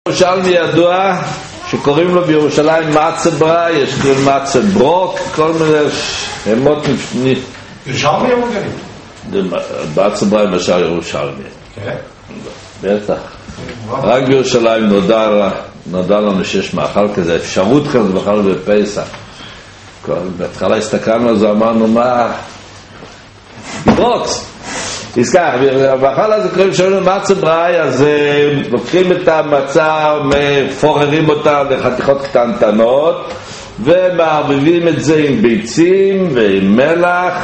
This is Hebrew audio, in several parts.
ירושלמי ידוע שקוראים לו בירושלים מצה בראי, יש קוראים מצה ברוק, כל מיני שמות ירושלמי או מגנים? מצה בראי משל ירושלמי. כן? בטח. רק בירושלים נודע לנו שיש מאכל כזה, אפשרות כזה בכלל בפסח. בהתחלה הסתכלנו על זה, אמרנו מה? ברוקס. תזכר, באכל הזה קוראים שלנו מצה בראי, אז לוקחים את המצה, מפוררים אותה לחתיכות קטנטנות ומערבבים את זה עם ביצים ועם מלח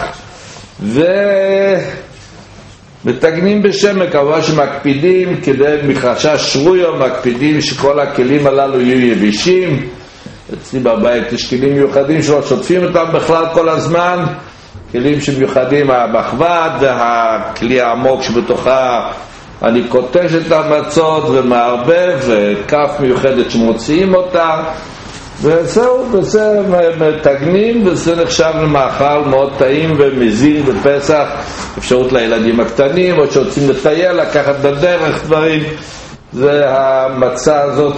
ומתגנים בשמן, כמובן שמקפידים כדי מחשש שרויו, מקפידים שכל הכלים הללו יהיו יבישים. אצלי בבית יש כלים מיוחדים שלא שוטפים אותם בכלל כל הזמן, כלים שמיוחדים, המחבת והכלי העמוק שבתוכה אני קוטש את המצות ומערבב, וכף מיוחדת שמוציאים אותה, וזהו, וזה מתגנים, וזה נחשב למאכל מאוד טעים ומזין בפסח. אפשרות לילדים הקטנים או שרוצים לטייל, לקחת בדרך דברים. זה המצה הזאת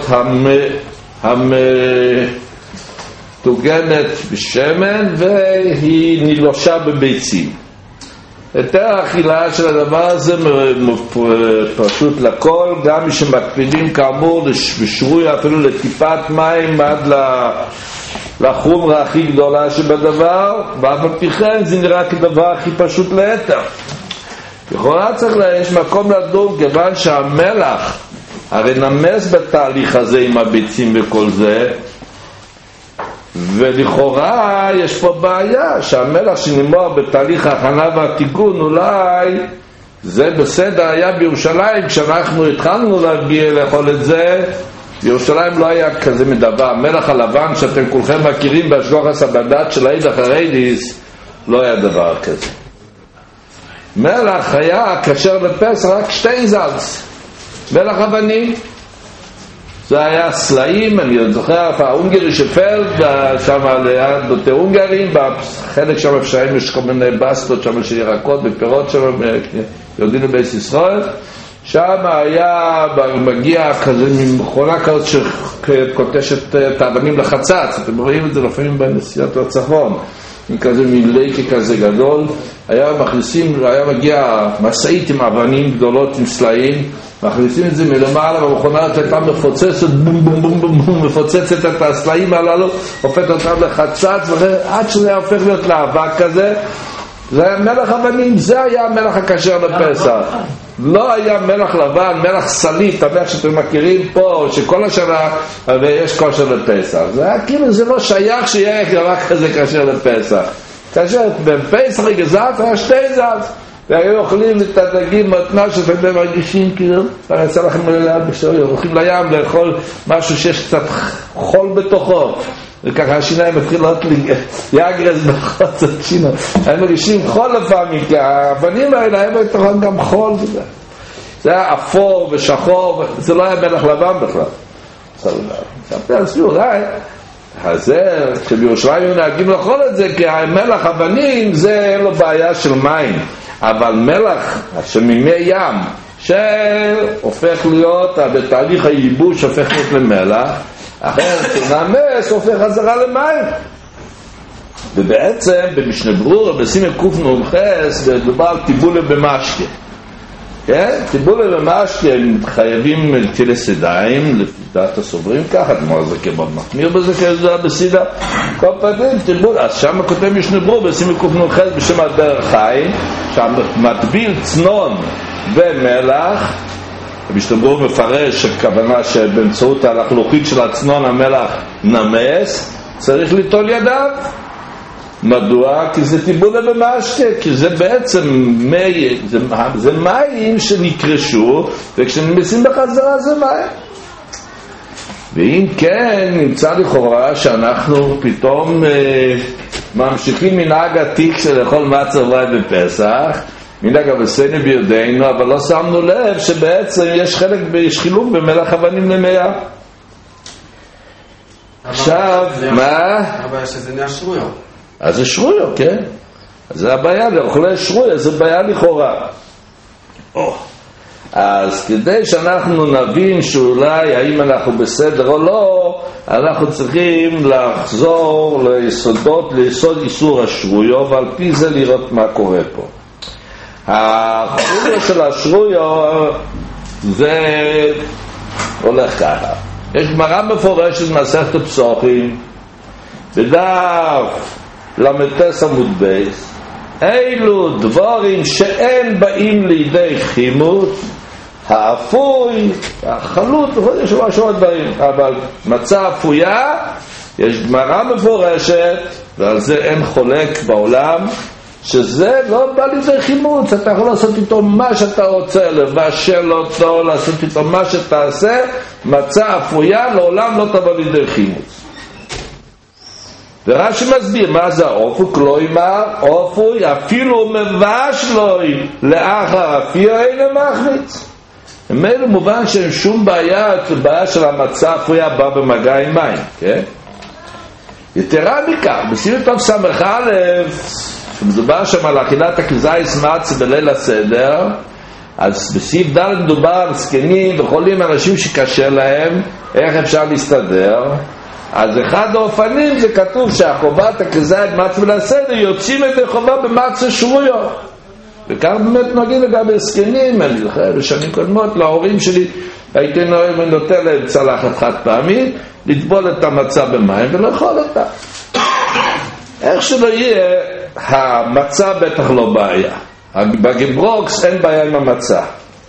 תוגנת בשמן והיא נילושה בביצים. יותר האכילה של הדבר הזה פשוט לכל, גם מי שמקפידים כאמור בשרוי אפילו לטיפת מים עד לחומרה הכי גדולה שבדבר, ואף על פי כן זה נראה כדבר הכי פשוט לאתר. לכאורה יש מקום לדון, כיוון שהמלח הרי נמס בתהליך הזה עם הביצים וכל זה, ולכאורה יש פה בעיה שהמלח שנמור בתהליך ההכנה והתיקון, אולי זה בסדר היה בירושלים כשאנחנו התחלנו לאכול את זה. בירושלים לא היה כזה מדבר. המלח הלבן שאתם כולכם מכירים בהשגוחס הבדת של העיד החרדיס, לא היה דבר כזה. מלח היה כשר לפסח רק שטיינזלץ, מלח אבנים. זה היה סלעים, אני זוכר, ההונגרי שפלד, שם ליד בתי הונגרים, בחלק שם אפשרים יש כל מיני בסטות שם של ירקות ופירות שם, יודעים לבית ישראל, שם היה מגיע כזה ממכונה כזאת שקוטשת את האבנים לחצץ, אתם רואים את זה לפעמים בנסיעות לצפון, עם כזה מיליקי כזה גדול, היה מגיע מסעית עם אבנים גדולות עם סלעים, מכניסים את זה מלמעלה, והמכונה הייתה מפוצצת, בום בום בום בום בום, מפוצצת את הסלעים הללו, הופכת אותם לחצץ, ועד שזה הופך להיות לאבק כזה. זה היה מלח אבנים, זה היה המלח הכשר לפסח. לא היה מלח לבן, מלח סלית, המלח שאתם מכירים פה, שכל השנה ויש כושר לפסח. זה היה כאילו, זה לא שייך שיהיה דבר כזה כשר לפסח. כאשר בפסח גזעת היה שתי זז, והיו אוכלים את הדגים מתנה שאתם מרגישים כאילו, אני אעשה לכם הולכים לים לאכול משהו שיש קצת חול בתוכו, וככה השיניים מתחילות יגרז בחוץ השיניים, הם מרגישים חול לפעמים, כי האבנים האלה הם בתוכם גם חול, זה היה אפור ושחור, זה לא היה מלח לבן בכלל. אז כשבירושלים היו נהגים לאכול את זה, כי המלח אבנים זה אין לו בעיה של מים, אבל מלח שמימי ים שהופך להיות בתהליך הייבוש הופך להיות למלח, אחר נמס הופך חזרה למים. ובעצם במשנה ברורה בסימן קנ"ח מדובר על טיבולה במשקה. כן? טיבולה במשקה הם חייבים תילס ידיים, לפי דעת הסוברים ככה, כמו זה כמו מחמיר בזה כזה בסידה, כל פעמים טיבולה. אז שם כותב משנה ברורה בסימן קנ"ח בשם הדרך חיים, שם מטביל צנון ומלח. משנה ברורה מפרש הכוונה שבאמצעות הלחלוכית של הצנון המלח נמס, צריך ליטול ידיו. מדוע? כי זה טיבולה במשקה, כי זה בעצם זה מים שנקרשו, וכשנמסים בחזרה זה מים. ואם כן, נמצא לכאורה שאנחנו פתאום ממשיכים מנהג עתיק של לאכול מצה בראי בפסח, מנהג הבסני בידינו, אבל לא שמנו לב שבעצם יש חילוק במלח אבנים למאה. עכשיו, מה? הבעיה שזה נהיה שרויו. אז זה שרויו, כן? אז זה הבעיה, לאוכלי שרויו, זה בעיה לכאורה. אז כדי שאנחנו נבין שאולי האם אנחנו בסדר או לא, אנחנו צריכים לחזור ליסוד איסור השרויו, ועל פי זה לראות מה קורה פה. החולו של השרויו זה הולך ככה. יש גמרא מפורשת מסכת פסוחים בדף למטס עמוד בייס, אילו דברים שאין באים לידי חימות, האפוי, החלוט, יש משהו עוד דברים, אבל מצה אפויה, יש גמרא מפורשת, ועל זה אין חולק בעולם, שזה לא בא לידי חימוץ. אתה יכול לעשות איתו מה שאתה רוצה, לבשל אותו, לעשות איתו מה שתעשה, מצה אפויה לעולם לא תבוא לידי חימוץ. ורש"י מסביר מה זה האופוי, כלומר אופוי אפילו מבש לוי לאחר אפילו אין מחמיץ. ממילא מובן שאין שום בעיה, הבעיה של המצה אפויה באה במגע עם מים, כן? יתרה מכך, בסימן טוב סמך א', שמדובר שם על אכילת הכזייס מצה בליל הסדר, אז בסעיף ד' מדובר על זקנים וחולים, אנשים שקשה להם, איך אפשר להסתדר. אז אחד האופנים זה כתוב שהחובת הכזית מצה בליל הסדר יוצאים את החובה במצה שבויו, וכך באמת נוגעים לגבי זקנים. אני זוכר בשנים קודמות להורים שלי הייתי נותן להם צלחת חד פעמית, לטבול את המצה במים ולאכול אותה. איך שלא יהיה, המצה בטח לא בעיה. בגיברוקס אין בעיה עם המצה.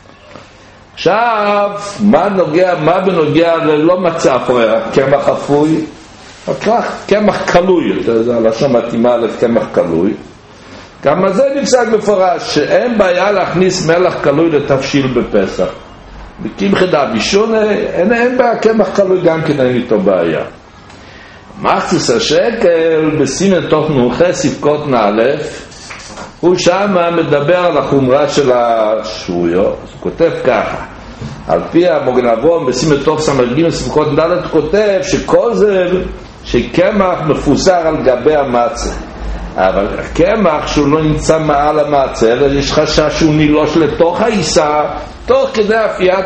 עכשיו, מה בנוגע ללא מצה אפויה? קמח אפוי, קמח קלוי, זה הלשון מתאימה לקמח קלוי. גם זה נפסק מפורש שאין בעיה להכניס מלח קלוי לתבשיל בפסח. בקמחא דאבישונה אין בעיה, קמח קלוי גם כן אין איתו בעיה. מחצית השקל בסימן תוך נ"ח ספקות נאלף, הוא שם מדבר על החומרה של השבויו. הוא כותב ככה, על פי המוגן אברהם בסימן תוך סמ"ג ספקות נאלף, כותב שכל זה שקמח מפוזר על גבי המצה, אבל הקמח שהוא לא נמצא מעל המצה, אלא יש חשש שהוא נילוש לתוך העיסה, תוך כדי אפיית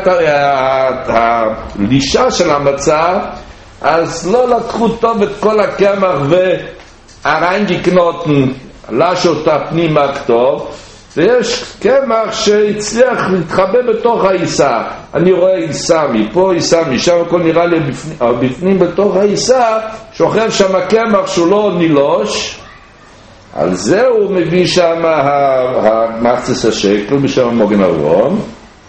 הלישה של המצה, אז לא לקחו טוב את כל הקמח והרנגיקנוטן לשו אותה פנימה כתוב, ויש קמח שהצליח להתחבא בתוך העיסה. אני רואה עיסה מפה, עיסה משם, הכל נראה לי בפנים בתוך העיסה, שוכב שם הקמח שהוא לא נילוש. על זה הוא מביא שם המחצית השקל בשם המוגן אברהם,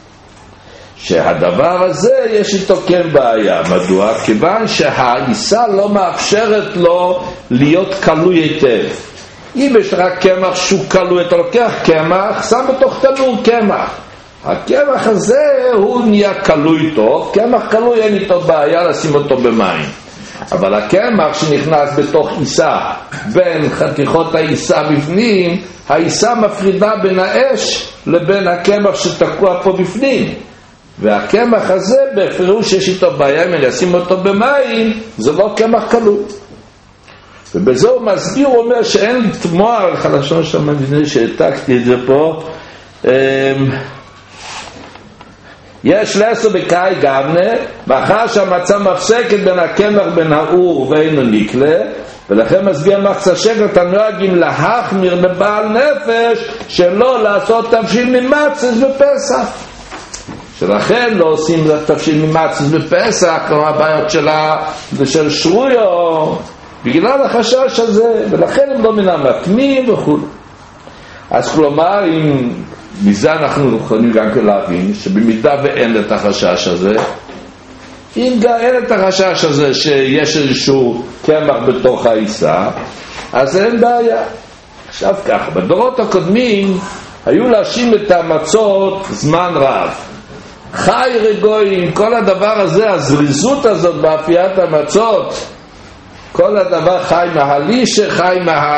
שהדבר הזה יש איתו כן בעיה. מדוע? כיוון שהעיסה לא מאפשרת לו להיות קלוי היטב. אם יש רק קמח שהוא קלוי, אתה לוקח קמח, שם בתוך תנור קמח, הקמח הזה הוא נהיה קלוי טוב. קמח קלוי אין איתו בעיה לשים אותו במים, אבל הקמח שנכנס בתוך עיסה, בין חתיכות העיסה בפנים, העיסה מפרידה בין האש לבין הקמח שתקוע פה בפנים, והקמח הזה בפירוש שיש איתו בעיה. אם אני אשים אותו במים זה לא קמח קלוי. ובזה הוא מסביר, הוא אומר שאין לתמוע על חלשון שם, אני שהעתקתי את זה פה, יש לסו בקאי גבנה, מאחר שהמצה מפסקת בין הקמח בין האור ואינו נקלה, ולכן מסביר מחצית השקל אתה נוהגים להחמיר בבעל נפש שלא לעשות תבשיל ממצה בפסח, שלכן לא עושים תבשיל ממצה בפסח כמו הבעיות של שרויו, בגלל החשש הזה, ולכן הם לא מן המתמים וכו'. אז כלומר, אם מזה אנחנו יכולים גם כן להבין שבמידה ואין את החשש הזה, אם גם אין את החשש הזה שיש איזשהו קמח בתוך העיסה, אז אין בעיה. עכשיו ככה, בדורות הקודמים היו להשים את המצות זמן רב, חי רגועים, כל הדבר הזה, הזריזות הזאת באפיית המצות, כל הדבר חי מהלישה, חי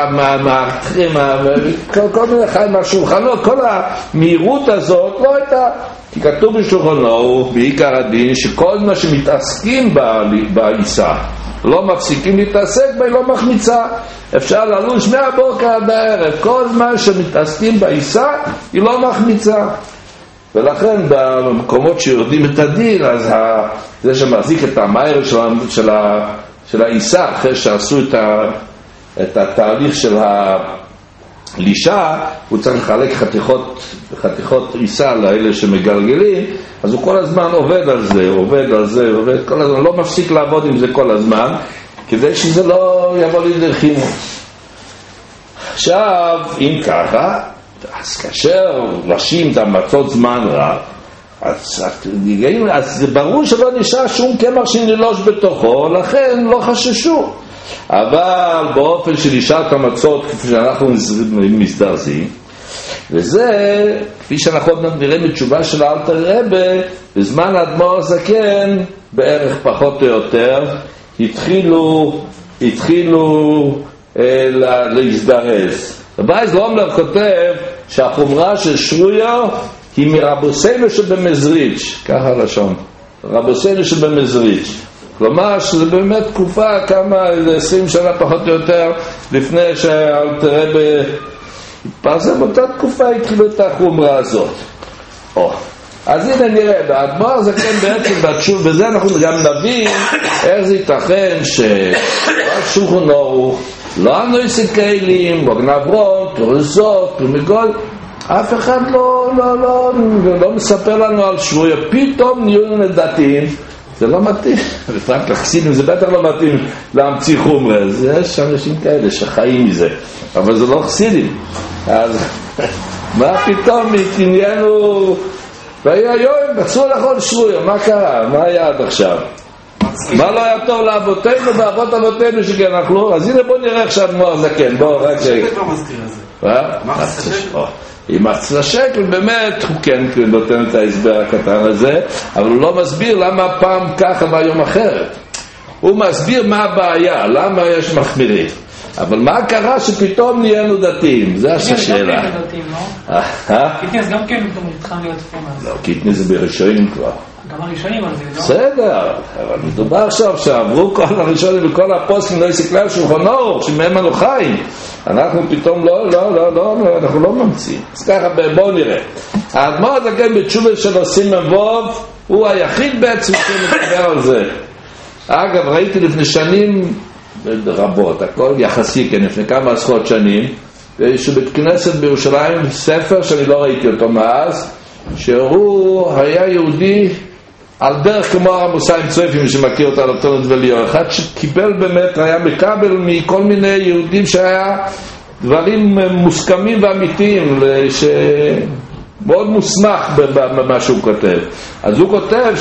כל מיני חי מהשולחנות, כל המהירות הזאת לא הייתה, כי כתוב בשולחנו בעיקר הדין שכל מה שמתעסקים בעיסה לא מפסיקים להתעסק בה, היא לא מחמיצה. אפשר ללוש מהבוקר עד הערב, כל מה שמתעסקים בעיסה היא לא מחמיצה. ולכן במקומות שיורדים את הדין, אז זה שמחזיק את המאיר של העיסה, אחרי שעשו את התהליך של הלישה, הוא צריך לחלק חתיכות עיסה לאלה שמגלגלים, אז הוא כל הזמן עובד על זה, כל הזמן, לא מפסיק לעבוד עם זה כל הזמן, כדי שזה לא יבוא לידי חימום. עכשיו, אם ככה, אז כאשר לשים את המצות זמן רב, אז זה ברור שלא נשאר שום קמח שנלוש בתוכו, לכן לא חששו. אבל באופן שנשאר את המצות כפי שאנחנו מזדרזים, וזה כפי שאנחנו נראה בתשובה של אלתר רבי, בזמן האדמו"ר הזקן בערך פחות או יותר התחילו להזדרז. רבי לומלר כותב שהחומרה של שרויה היא מרבוסינו שבמזריץ', ככה הלשון, רבוסינו שבמזריץ', כלומר שזה באמת תקופה, כמה 20 שנה פחות או יותר לפני שאלתר רבי התפרסם, אותה תקופה התחילו את החומרה הזאת. אז הנה נראה, באדמו"ר הזקן בעצם בתשוב, בזה אנחנו גם נבין איך זה ייתכן ששולחן ערוך לא אנויסי כלים, מגן אברהם, תורזות, פרמיגול, אף אחד לא מספר לנו על שבויה, פתאום נהיו לדתיים, זה לא מתאים, לפרק לחסידים זה בטח לא מתאים להמציא חומרה, יש אנשים כאלה שחיים מזה, אבל זה לא חסידים, אז מה פתאום התעניינו, והיום בצעו לכל שבויה, מה קרה, מה היה עד עכשיו? מה לא היה טוב לאבותינו ואבות אבותינו שכן אכלו? אז הנה בוא נראה עכשיו אדמו"ר הזקן, בוא רק שקל כבר מזכיר את זה. עם מחצית השקל באמת הוא כן נותן את ההסבר הקטן הזה, אבל הוא לא מסביר למה פעם ככה והיום אחרת. הוא מסביר מה הבעיה, למה יש מחמירים, אבל מה קרה שפתאום נהיינו דתיים? זה השאלה. קיטניס גם כן מתחיל להיות פורמס. לא, קיטניס זה בראשונים כבר. גם הראשונים על זה, לא? בסדר, אבל מדובר עכשיו שעברו כל הראשונים וכל הפוסקים לא יסקלל שולחן ערוך שמהם אנו חיים. אנחנו פתאום אנחנו לא ממציאים. אז ככה בואו נראה. האדמו"ר הזקן בתשובה של עושים מבוב הוא היחיד בעצם שמדבר על זה. אגב, ראיתי לפני שנים רבות, הכל יחסי, כן, לפני כמה עשרות שנים, יש בית כנסת בירושלים ספר שאני לא ראיתי אותו מאז, שהוא היה יהודי על דרך כמו הרב מוסיים צויפים שמכיר אותה על אותו נדבליו, אחד שקיבל באמת, היה מקבל מכל מיני יהודים שהיה דברים מוסכמים ואמיתיים, שמאוד מוסמך במה שהוא כותב. אז הוא כותב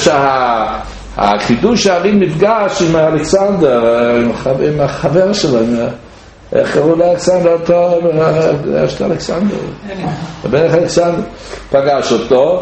החידוש הערים נפגש עם אלכסנדר, עם החבר שלו, איך קראו לאלכסנדר? יש את אלכסנדר, הברך אלכסנדר, פגש אותו,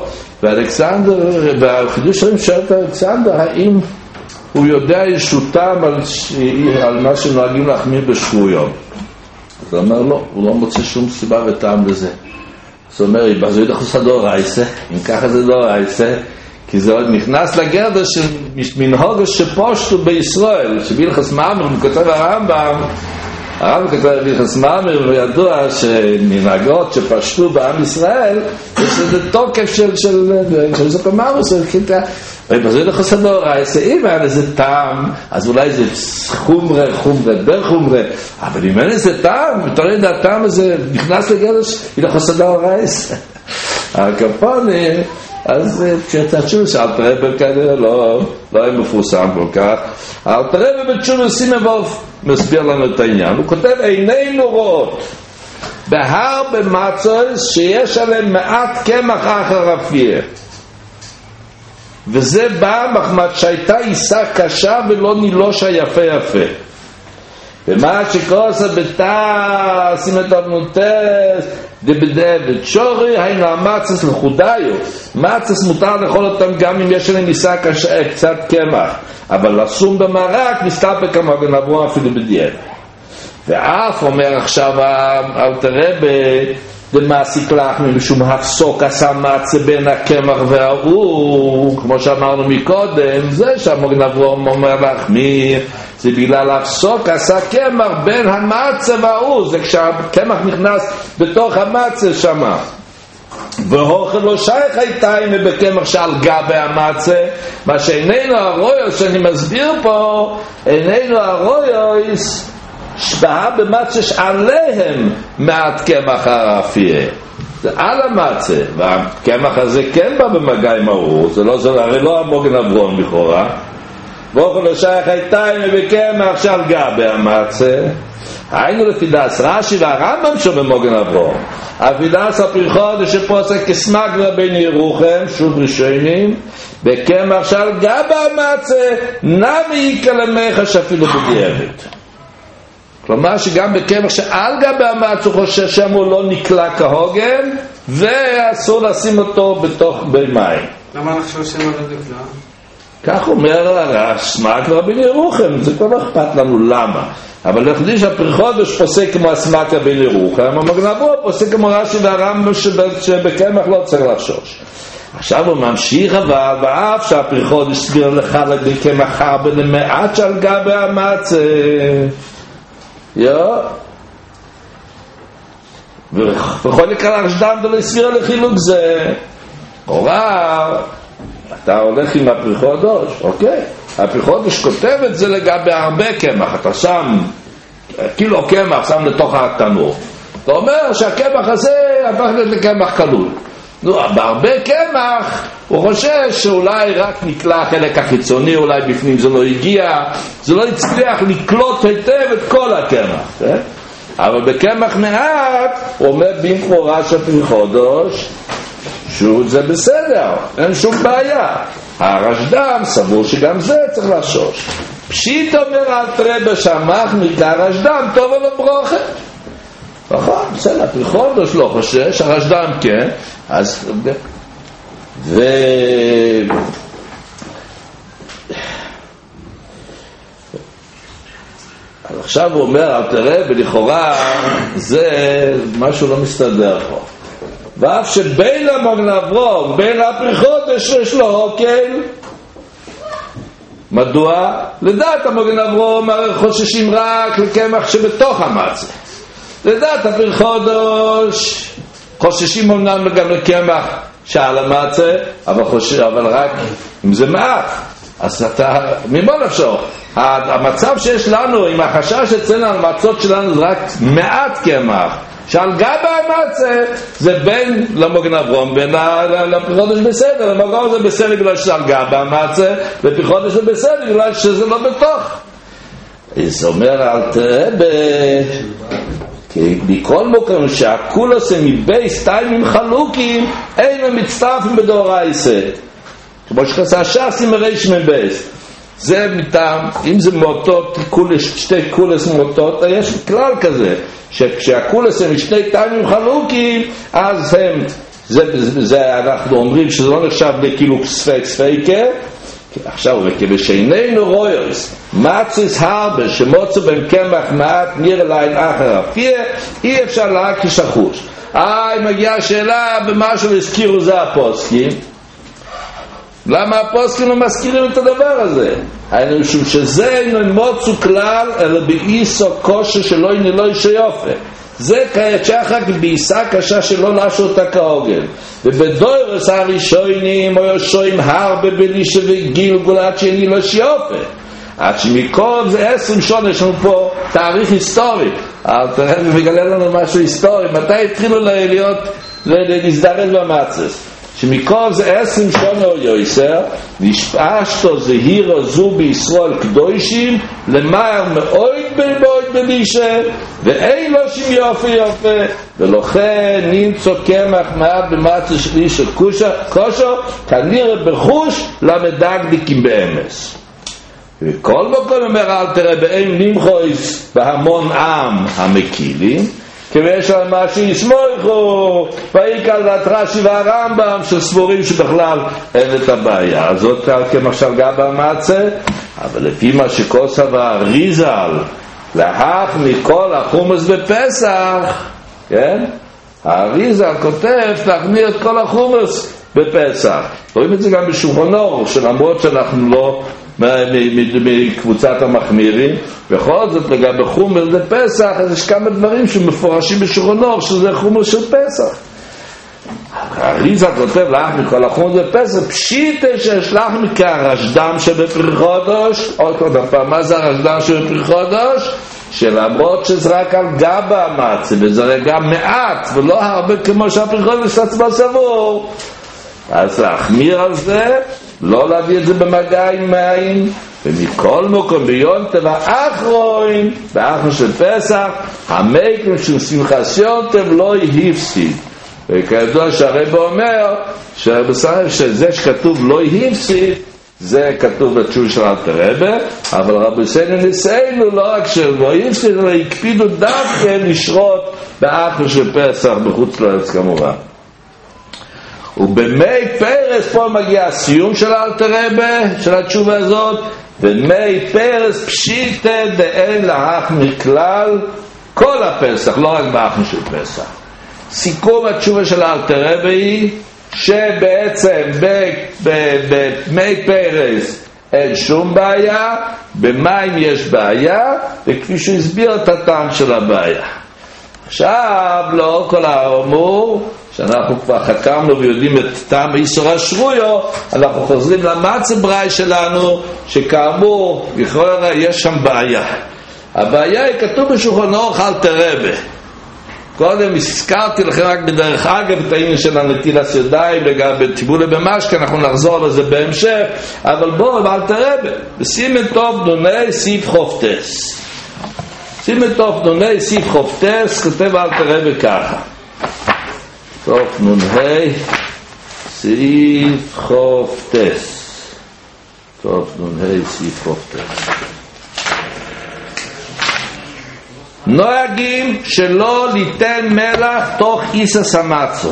והחידוש הערים שואל את אלכסנדר, האם הוא יודע ישותם על מה שנוהגים להחמיר בשבויות? אז הוא אומר לא, הוא לא מוצא שום סיבה וטעם לזה. אז הוא אומר, אז הוא יודע חוסדו רייסה, אם ככה זה לא רייסה, כי זה נכנס לגרדה של מנהוג שפושטו בישראל, שבהלכות מאמר, כותב הרמב"ם כותב בהלכות מאמר, וידוע שמנהגות שפשטו בעם ישראל, יש לזה תוקף של זאת המארוס, ובזה לחוסד דאורייסה, אם היה לזה טעם, אז אולי זה חומרה, בחומרה, אבל אם אין לזה טעם, תראי את הטעם הזה נכנס לגרדה של לחוסד דאורייסה. הקפונים, אז כשתשוב שאלתר רבי כנראה לא היה מפורסם כל כך. אלתר רבי בתשוב שים מבוב מסביר לנו את העניין, הוא כותב עינינו רואות בהר במצויס שיש עליהם מעט קמח אחר רפייה, וזה בא מחמת שהייתה עיסה קשה ולא נילושה יפה ומה שקורסה בתא שימת אבנותס דבדבת שורי היינו המצס לחודיו, מצס מותר לאכול אותם גם אם יש להם עיסה קצת קמח, אבל לסום במרק נסתפק המגן אברהם אפילו בדיאל. ואף אומר עכשיו אלתר רבי דמעסיק לחמי משום הפסוק עשה מצה בין הקמח והאור, כמו שאמרנו מקודם, זה שהמגן אברהם אומר להחמיר, זה בגלל הפסוק עשה קמח בין המצה והאור, זה כשהקמח נכנס בתוך המצה שמה. ואוכל לא שייך הייתיים ובקמח שעל גבי המצה, מה שאיננו הרויוס שאני מסביר פה, איננו הרויוס שבאה במצה שעליהם מעט קמח הרפייה, זה על המצה, והקמח הזה כן בא במגע עם האור, זה הרי לא המוגן אברון לכאורה. ואוכל לא שייך הייתיים ובקמח שעל גבי המצה, היינו לפי דאס רש"י והרמב"ם שבמוגן אברהם, לפי דאס הפריחוד שפוסק כסמגלה בין ירוחם, שוב ראשונים, בקמח שעל גבי המצה נמי יקה למך שאפילו בדיעבד. כלומר שגם בקמח שעל גבי המצה הוא חושב שם הוא לא נקלע כהוגן, ואסור לשים אותו בתוך מים. למה נחשוב שם לא נקלע? כך אומר הרש, סמגלה בין ירוחם, זה כבר לא אכפת לנו למה. אבל לכדי שהפריחודש פוסק כמו הסמקה בין ירוחם, המגן אברהם פוסק כמו רש"י והרמב"ם שבקמח לא צריך לחשוש. עכשיו הוא ממשיך אבל, ואף שהפריחודש סגיר לך לקמח הרבה למעט שעל גבי המצה. וכל לקרח שדם דו לסגיר לחילוק זה. הורא, אתה הולך עם הפריחודש, אוקיי. הפריחודש כותב את זה לגבי הרבה קמח, אתה שם קילו קמח, שם לתוך התנור, אתה אומר שהקמח הזה הפך לקמח כלול. בהרבה קמח הוא חושב שאולי רק נקלע החלק החיצוני, אולי בפנים זה לא הגיע, זה לא הצליח לקלוט היטב את כל הקמח, אבל בקמח מעט הוא אומר במפורש הפריחודש שזה בסדר, אין שום בעיה. הרשדם סבור שגם זה צריך לחשוש. פשיט אומר אל תראה בשמח מכר רשדם טוב ולא ברוכה. נכון, בסדר, הפריחודש לא חושש, הרשדם כן. אז עכשיו הוא אומר אל תראה, ולכאורה זה משהו לא מסתדר פה. ואף שבין המגן אברהם בין הפריחודש יש לו הוקל. מדוע? לדעת המגן אברהם הרי חוששים רק לקמח שבתוך המצה. לדעת הפריחודש חוששים אמנם גם לקמח שעל המצה, אבל רק אם זה מעט. אז אתה, ממה נפשור? המצב שיש לנו עם החשש אצלנו על המצות שלנו זה רק מעט קמח שעל גבי המצה, זה בין למגן אברהם בין לפריחודש בסדר. למגן זה בסדר בגלל שעל גבי המצה, לפריחודש זה בסדר בגלל שזה לא בתוך. זה אומר אל תראה בכל מקום שהכולוס הם מבייס טיימים חלוקים אין מצטרפים בדאורייסה, כמו שחסה ש"סים מריש מבייס. זה מטעם, אם זה מוטות, שתי קולס מוטות, יש כלל כזה שכשהקולס הם משני טעמים חלוקים, אז הם, זה אנחנו אומרים שזה לא נחשב לכאילו ספיקה. עכשיו, וכבשיננו רויוס מצס הרבה שמוצא בין קמח מעט נראה ליין אחר אפיה, אי אפשר להקיש החוש. מגיעה שאלה במשהו הזכירו זה הפוסקים. למה הפוסקים לא מזכירים את הדבר הזה? היינו משום שזה אינו מוצאו כלל אלא באיסו קושה שלא ינלוי שיופה. זה כעת שחק בעיסה קשה שלא לשו אותה כהוגן. ובדורס הראשונים או יושוים הרבה בלישה וגילגולת שני לא שיופה. עד שמכל זה 20 שונה יש לנו פה תאריך היסטורי. אבל תראה ומגלה לנו משהו היסטורי. מתי התחילו להזדרז במצס? שמכל זה 20 שונה או יויסר נשפשתו זהירו זו בישראל קדושים למער מאוד בלישה ואין לו שם יופי יופי ולכן נמצא קמח מעט במצה של איש כושר כנראה בחוש למדגדיקים באמס. וכל מקום אומר אל תראה באין נמחויס בהמון עם המקילים ויש על מה שיסמוכו ויקל דת רש"י והרמב"ם שסבורים שבכלל אין את הבעיה הזאת כמשל גבי המצה. אבל לפי מה שכוסף האריזל להך מכל החומוס בפסח, כן? האריזל כותב להכניר את כל החומוס בפסח. רואים את זה גם בשולחן אורוך, שלמרות שאנחנו לא מקבוצת המחמירים, בכל זאת לגבי חומוס בפסח אז יש כמה דברים שמפורשים בשולחן אורוך שזה חומוס של פסח. אבל הריזה כותב לחמי כל החומות בפסח פשיטה שיש לחמי כהרשדם שבפרי חודש. עוד פעם, מה זה הרשדם שבפרי חודש? שלמרות שזה רק על גבה המצה וזה גם מעט ולא הרבה כמו שהפרי חודש עצמו סבור, אז להחמיר על זה, לא להביא את זה במגע עם מים. ומכל מקום ביום טבע אחרון, באחרון של פסח, המקום של שמחת יום טבע לא יפסיד. וכידוע שהרב אומר שזה שכתוב לא יפסיד, זה כתוב בתשובה של אלתר רבי, אבל רבותינו ניסינו לא רק שלא יפסיד, אלא הקפידו דווקא לשרות באחרון של פסח בחוץ לארץ כמובן. ובמי פרס פה מגיע הסיום של אלתר רבי, של התשובה הזאת, ומי פרס פשיטה דאין להחמיר כלל כל הפסח, לא רק באחרון של פסח. סיכום התשובה של אלתר רבי היא שבעצם במי פרס אין שום בעיה, במים יש בעיה, וכפי שהוא הסביר את הטעם של הבעיה. עכשיו, לא כל האמור, שאנחנו כבר חקרנו ויודעים את טעם איסור השרויו, אנחנו חוזרים למצה בראי שלנו, שכאמור, לכאורה יש שם בעיה. הבעיה היא כתוב בשולחן אורך אלתר רבי. קודם הזכרתי לכם רק בדרך אגב את העניין של הנטילת ידיים לגבי טיבולה במשקה, אנחנו נחזור לזה בהמשך, אבל בואו אלתר רבי, בסימן טוב נוני סעיף חופטס. סימן טוב נוני סעיף חופטס, כותב אלתר רבי ככה. טוב נוני סעיף חופטס. טוב נוני סעיף חופטס. נוהגים שלא ליתן מלח תוך איסס המצו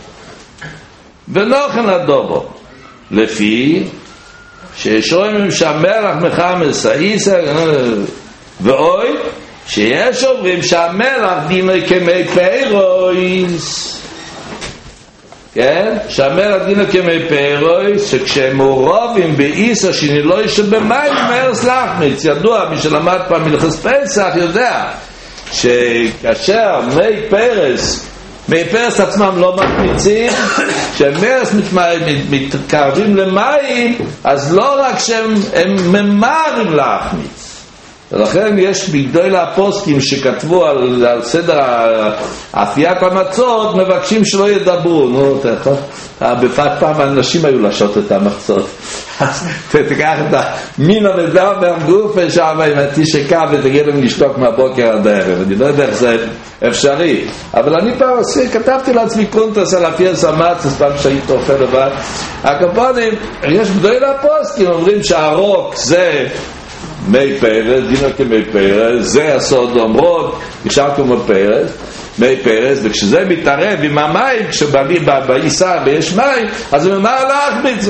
ונוכן לדובו, לפי שיש רואים שהמלח מחמס האיסה, ואוי שיש אומרים שהמלח דינו כמי פירויס, כן? שהמלח דינו כמי פירויס, שכשהם מעורבים באיסה שנילוי שבמים מרס לחמיץ. ידוע, מי שלמד פעם מלכס פסח יודע שכאשר מי פרס עצמם לא מחמיצים, כשמרס מתקרבים למים, אז לא רק שהם ממהרים להחמיץ. ולכן יש בגדול הפוסקים שכתבו על סדר אפיית המצות, מבקשים שלא ידברו. נו, בפעם פעם אנשים היו לשעות את המצות, אז תקח את המין המדם מהגוף ושם עם התשקה ותגיד להם לשתוק מהבוקר עד הערב. אני לא יודע איך זה אפשרי, אבל אני פעם כתבתי לעצמי קונטרס על אפיית המצות, פעם שהייתי אוכל לבד. הכפונים, יש בגדול הפוסקים אומרים שהרוק זה מי פרס, דינו כמי פרס, זה הסוד אומרות, נשאר כמו פרס, מי פרס, וכשזה מתערב עם המים, כשבלי בעיסה ויש מים, אז הוא אומר להחמיץ,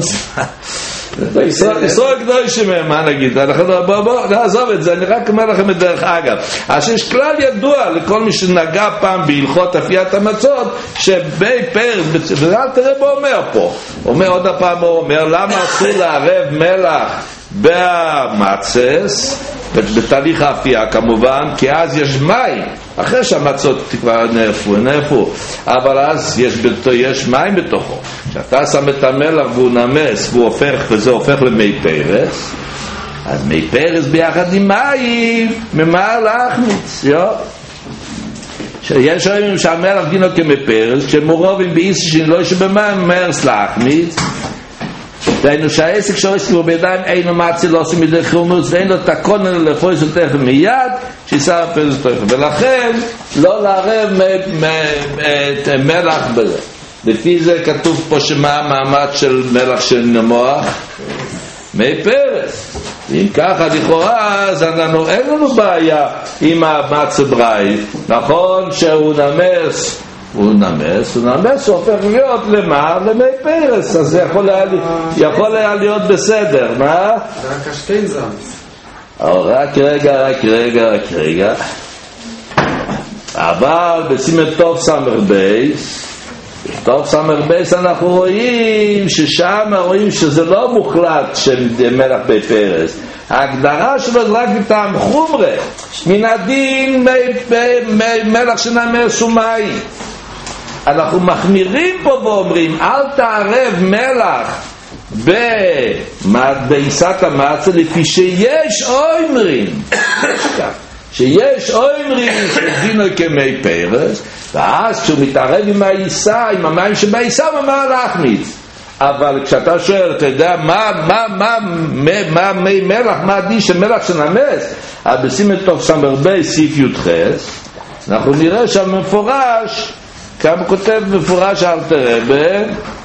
ישראל גדול שמהם, מה נגיד? בואו נעזוב את זה, אני רק אומר לכם את דרך אגב. אז יש כלל ידוע לכל מי שנגע פעם בהלכות אפיית המצות, שבי פרס, ואל תראה בו אומר פה, אומר עוד הפעם, הוא אומר, למה אסור לערב מלח במצס, בתהליך האפייה כמובן, כי אז יש מים, אחרי שהמצות כבר נערפו, אבל אז יש מים בתוכו. כשאתה שם את המלח והוא נמס וזה הופך למי פרס, אז מי פרס ביחד עם מים ממהר להחמיץ. יש רואים שהמלח דינו כמי פרס, כשמעורבים באיסה שלא שבמים ממהר להחמיץ, דהיינו שהעסק שעוסק בו בידיים אינו מצי לא עושים מדי חומוס ואין לו תקונן לפויס אותך מיד שיסר הפרס אותך, ולכן לא לערב מלח בזה. לפי זה כתוב פה שמה המעמד של מלח של נמוח? מי פרס. אם ככה לכאורה אז אין לנו בעיה עם המצה בראי. נכון שהוא נמס, הוא הופך להיות למה? למי פרס, אז זה יכול היה להיות בסדר. מה? זה רק השטיינזנס. רק רגע, אבל בסימן טוב סמר בייס אנחנו רואים ששם רואים שזה לא מוחלט של מלח בי פרס. ההגדרה שלו זה רק בטעם חומרה, מן הדין מלח שנמס ומים. אנחנו מחמירים פה ואומרים אל תערב מלח בעיסת המצה לפי שיש אומרים שדינו כמי פרס, ואז כשהוא מתערב עם העיסה, עם המים שבעיסה, הוא אמר להחמיץ. אבל כשאתה שואל, אתה יודע מה מי מלח, מה הדין של מלח שנמס, בשים את תוך שם הרבה סעיף י"ח, אנחנו נראה שם מפורש, כמה כותב מפורש אל תראה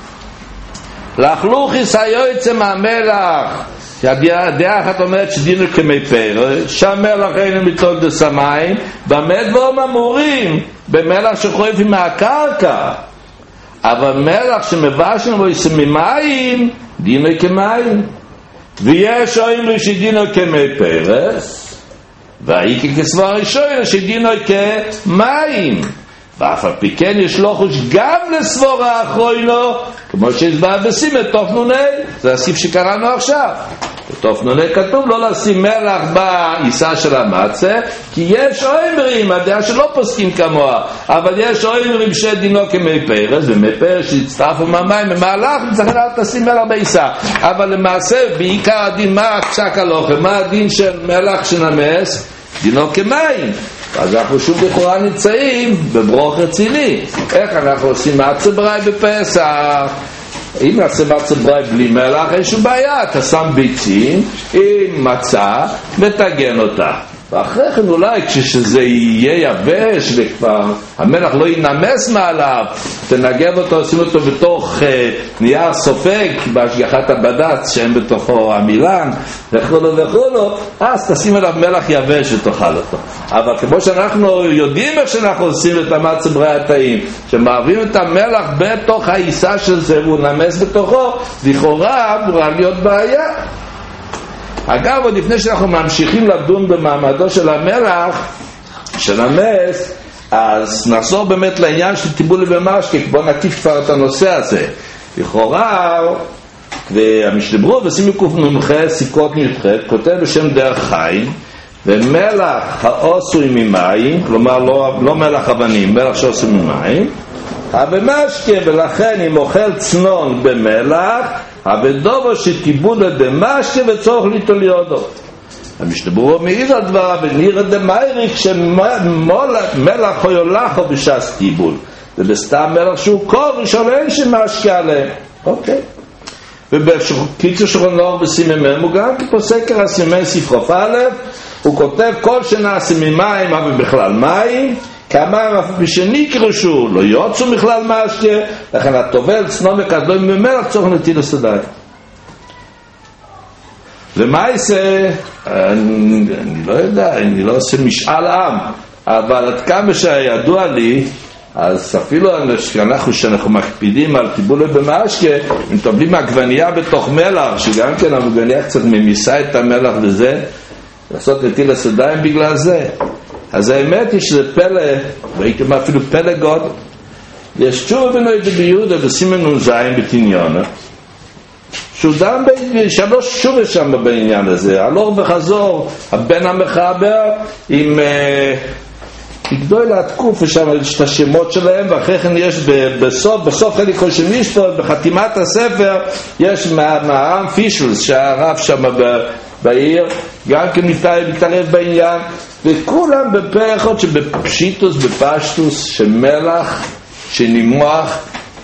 לחלוכיס היועצה מהמלח, שהדעה אחת אומרת שדינו כמי פרס, שהמלח אינו מתולד הסמיים, במה דברים אמורים במלח שחויפים מהקרקע, אבל מלח שמבשנו בו ממים, דינו כמים. ויש אומרים שדינו כמי פרס, והאיקי כסבר ראשון שדינו כמים, ואף על פי כן יש לו חוש גם לסבור האחרונו, כמו שהסבר בשים את תוף נוני, זה הסיף שקראנו עכשיו. בתוף נוני כתוב לא לשים מלח בעיסה של המצה, כי יש אומרים, הדעה שלא פוסקים כמוה, אבל יש אומרים שדינו כמי פרס, ומי פרס שהצטרפו מהמים במהלך, צריך לשים מלח בעיסה. אבל למעשה, בעיקר הדין, מה הקשק הלוחם, מה הדין של מלח שנמס? דינו כמים. אז אנחנו שוב לכאורה נמצאים בברוך רציני. איך אנחנו עושים מצה בראי בפסח? אם נעשה מצה בראי בלי מלח, אין שום בעיה. אתה שם ביצים עם מצה, מתגן אותה. ואחרי כן אולי כשזה יהיה יבש וכבר המלח לא ינמס מעליו, תנגב אותו, עושים אותו בתוך נייר סופג בהשגחת הבד"ץ שאין בתוכו המילן וכולו, אז תשים עליו מלח יבש ותאכל אותו. אבל כמו שאנחנו יודעים איך שאנחנו עושים את המצה בראי הטעים, שמערבים את המלח בתוך העיסה של זה והוא נמס בתוכו, לכאורה אמורה להיות בעיה. אגב, עוד לפני שאנחנו ממשיכים לדון במעמדו של המלח, של המס, אז נחזור באמת לעניין של טיבולי במשקה, בוא נקיף כבר את הנושא הזה. לכאורה, והמשתברו ושימי קוף נמחה, סיכות נמחה, כותב בשם דרך חיים, ומלח העושוי ממים, כלומר לא מלח אבנים, מלח שעושוי ממים, במשקה, ולכן אם אוכל צנון במלח, הבדובו שקיבולה דמשקה וצורך ליטול יודו. המשתברו מעיד על דברה ונראה דמייריך שמלח יולחו בשס קיבול. זה בסתם מלח שהוא קור ראשון אין שמשקה עליהם. אוקיי. ובקיצור שולחן אור בסימם הוא גם כפוסק הסימן ספרוף א', הוא כותב כל שנעשה ממים אבל בכלל מים, כמה אף בשני קרשו לא יוצאו בכלל משקה, לכן הטובל צנום וקדום ממלח צורך נטיל לסדאי. ומה יעשה? אני לא יודע, אני לא עושה משאל עם, אבל עד כמה שידוע לי, אז אפילו שאנחנו מקפידים על טיבולי במשקה, אם טובלים עגבנייה בתוך מלח, שגם כן העגבנייה קצת ממיסה את המלח וזה, לעשות נטיל לסדאי בגלל זה. אז האמת היא שזה פלא, והייתי אומר אפילו פלא גוד. יש תשובה בנוי ביהודה בסימן נ"ז בתניונה, שהוא דם בשלוש תשובה שם בעניין הזה, הלוך וחזור, הבן המחבר עם גדול להתקוף ושם יש את השמות שלהם, ואחרי כן יש בסוף חלק של משפט, בחתימת הספר יש מהר"ם פישלס שהרב שם בעיר גם כן מתערב בעניין, וכולם בפרק אחד שבפשיטוס בפשטוס שמלח שנימוח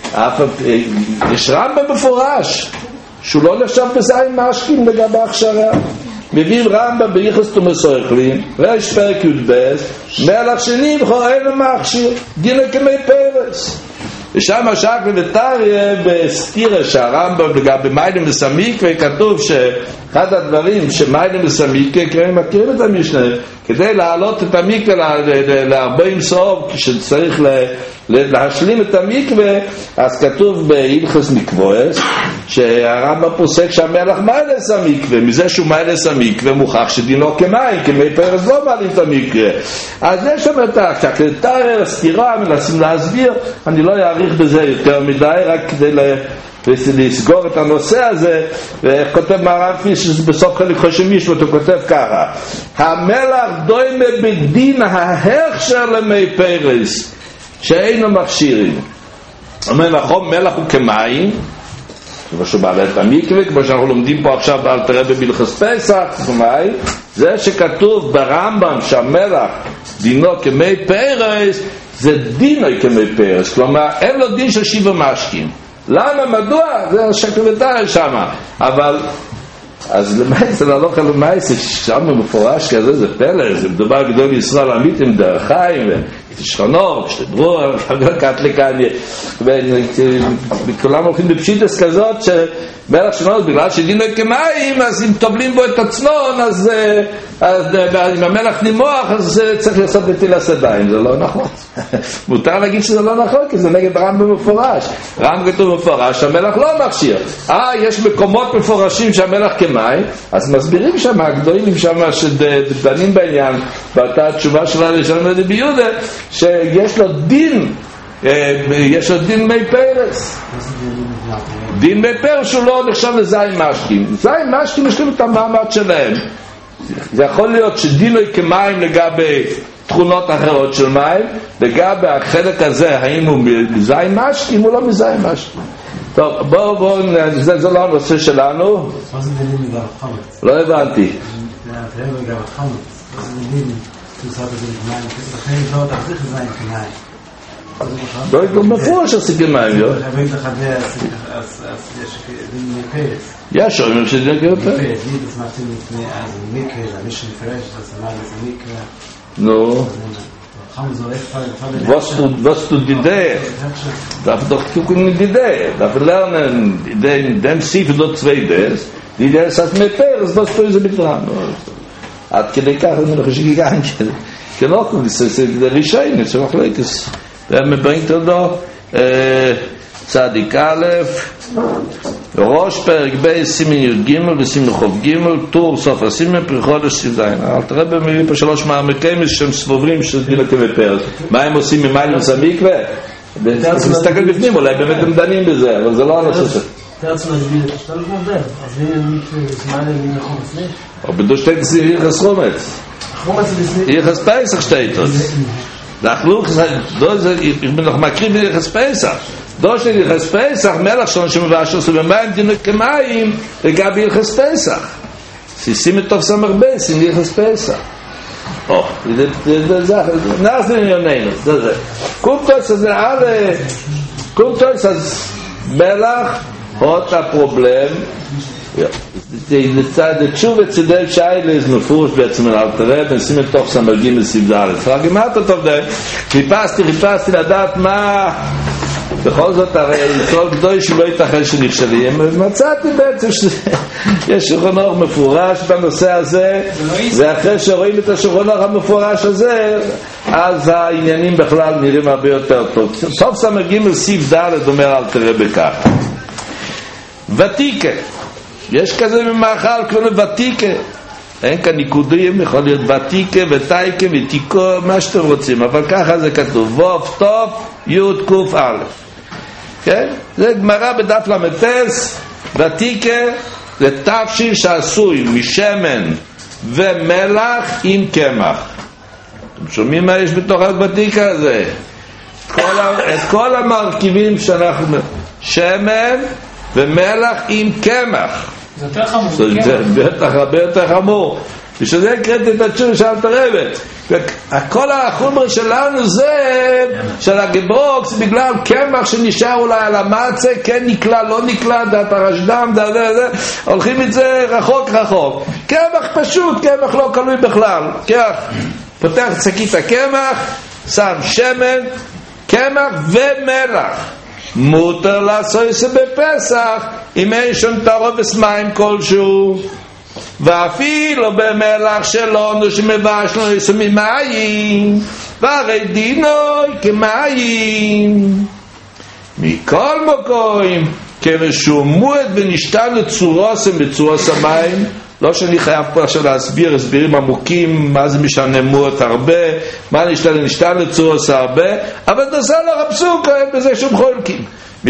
יש רמב"ם מפורש שהוא לא נחשב בזין משקים לגבי הכשרה. מביאים רמב"ם ביחס תומסויכלים ראש פרק י"ב, מלח שנימחו אינו מכשיר דינו כמי פרס. ושם השקל וטריה בסתירה שהרמב"ם לגבי מיילים וסמיקווה כתוב שאחד הדברים שמיילים וסמיקווה מכירים את המשנה, כדי להעלות את המקווה ל-40 סוף כשצריך להשלים את המקווה, אז כתוב בהלכות מקוואות שהרמב"ם פוסק שהמלח מיילס המקווה, מזה שהוא מיילס המקווה מוכח שדינו כמים, כמי פרס לא מעלים את המקווה. אז יש שם את הקטר סתירה, מנסים להסביר, אני לא אעריך בזה יותר מדי, רק כדי לסגור את הנושא הזה. וכותב מהר"ם פישלס בסוף חלק חושם משפט, הוא כותב ככה: המלח דומה בדין ההכשר למי פרס שאינו מכשירים, אומר נכון, מלח הוא כמים, כמו שבעלה את המקווה, כמו שאנחנו לומדים פה עכשיו על תראה בבלחס פסח, זה שכתוב ברמב"ם שהמלח דינו כמי פרס, זה דינו כמי פרס, כלומר אין לו דין של שיבה משקים. למה? מדוע? זה השקלטה שם, אבל אז למעשה זה לא חלום מעשה שם מפורש כזה, זה פלא, זה מדובר גדול ישראל עמית עם דרך חיים ותשכנור, ושתדרו קט לכאן וכולם הולכים בפשיטס כזאת שמלח שנור בגלל שדינו כמים, אז אם טובלים בו את הצנון, אז אם המלח נימוח, אז צריך לעשות נטילת ידיים. זה לא נכון. מותר להגיד שזה לא נכון, כי זה נגד רמב"ם מפורש. רמב"ם כתוב מפורש שהמלח לא מכשיר. יש מקומות מפורשים שהמלח כמים, אז מסבירים שם, הגדולים שם שדנים בעניין, באותה התשובה שלנו לשלם רבי יהודה, שיש לו דין, יש לו דין מי פרס. דין מי פרס שהוא לא נחשב לזין משקים. זין משקים יש להם את המעמד שלהם. זה יכול להיות שדינו כמים לגבי תכונות אחרות של מים, לגבי החלק הזה האם הוא מזין משקים או לא מזין משקים. טוב, בואו, זה לא הנושא שלנו. מה זה מילים מגב חמץ? לא הבנתי. זה מגב חמץ. מה זה מילים תוסעת את זה למים? לכן לא תחזיך לזין כמים. לא יקום מפורש עשיקים מים, יו? יש אומרים שזה נגד פרס. נו, was du die Idee darf doch gucken die Idee darf lernen dem Sief dort zwei Ideen die Idee ist mit Pers was du ist mit dran hat kede kach mir noch gegangen genau das ist der Rischein ist auch lecker wer mir bringt da צדיק א' ראש פרק ב' סימן י' ג' וסימן חוב ג' טור סוף הסימן פרי חודש סיבזין. אל תראה במילים פה 3 מעמקים שהם סבוברים של דינה כמפרס. מה הם עושים ממים למסמיקווה? תסתכל בפנים, אולי באמת הם דנים בזה, אבל זה לא הנושא של תרצו להסביר את השתלת מובד, אז אם זמן הם יחומץ לי? או בדושתי יחס חומץ יחס פסח שתיתות ich bin noch mal krieg in das Pesach. Dort in das Pesach Melach schon מבאש so beim דינו כמים לגבי das Pesach. Sie sind mit auf Samarbes in das Pesach. Oh, das Sache, nach den Jahren, das. Kommt das alle kommt das Melach hat ein Problem. Ja, die Tshuva tzedel Shaila ist mefurish בעצם על אלתר רבי, נשים לתוך סמ"ג מס"ד. פרק מה אתה טוב די? חיפשתי לדעת מה בכל זאת הרי כל גדוי שלא ייתכן שנכשלים, מצאתי בעצם שיש שולחן אור מפורש בנושא הזה, ואחרי שרואים את השולחן אור המפורש הזה אז העניינים בכלל נראים הרבה יותר טוב. סוף סמ"ג ס"ד אומר אלתר רבי כך ותיקה, יש כזה במאכל קוראים ותיקה, אין כאן ניקודים, יכול להיות ותיקה ותייקה ותיקו, מה שאתם רוצים, אבל ככה זה כתוב ווב טוב י' ק' א', כן? זה גמרא בדף למטס. ותיקה זה תבשיל שעשוי משמן ומלח עם קמח. אתם שומעים מה יש בתוך הוותיקה הזה? את כל המרכיבים שאנחנו שמן ומלח עם קמח. זה יותר חמור. זה בטח הרבה יותר חמור. ושזה הקראתי את התשובה של אלתר רבי. כל החומר שלנו זה של הגברוקס בגלל קמח שנשאר אולי על המצה, כן נקלע, לא נקלע, דעת הרשדם, הולכים את זה רחוק. קמח פשוט, קמח לא קלוי בכלל. כך, פותח שקית הקמח, שם שמן, קמח ומלח. מותר לעשות את זה בפסח אם אין שם תערובת מים כלשהו, ואפילו במלח שלנו שמבשנו את זה ממים, והרי דינוי כמים. מכל מקום כיוון שהוא מועד ונשתן לצורוסם בצורוס המים, לא שאני חייב פה עכשיו להסביר הסבירים עמוקים מה זה משנה מועט הרבה, מה נשתן לצורוס הרבה, אבל נעשה לו רפסוק בזה שום חולקים.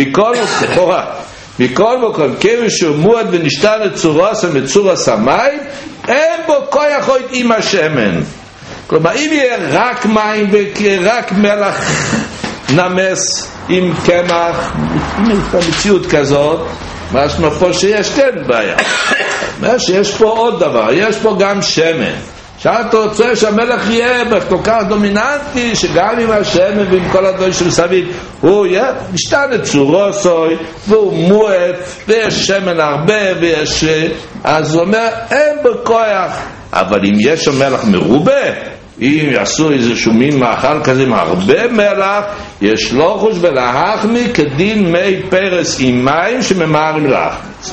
מכל מקום כיוון שהוא מועד ונשתן לצורוסם בצורוס המים, אין בו כוח עוד עם השמן. כלומר אם יהיה רק מים ורק מלח נמס, עם קמח, במציאות כזאת, משמע פה שיש כן בעיה. שיש פה עוד דבר, יש פה גם שמן. שאתה רוצה שהמלך יהיה כל כך דומיננטי, שגם עם השמן ועם כל הדברים שמסביב הוא יהיה משתנה צורוסוי והוא מועט ויש שמן הרבה ויש... אז הוא אומר אין בכוח, אבל אם יש המלך מרובה, אם יעשו איזשהו מין מאכל כזה עם הרבה מלח, יש לו חוש ולהחמי כדין מי פרס עם מים שממהרים להחמיץ.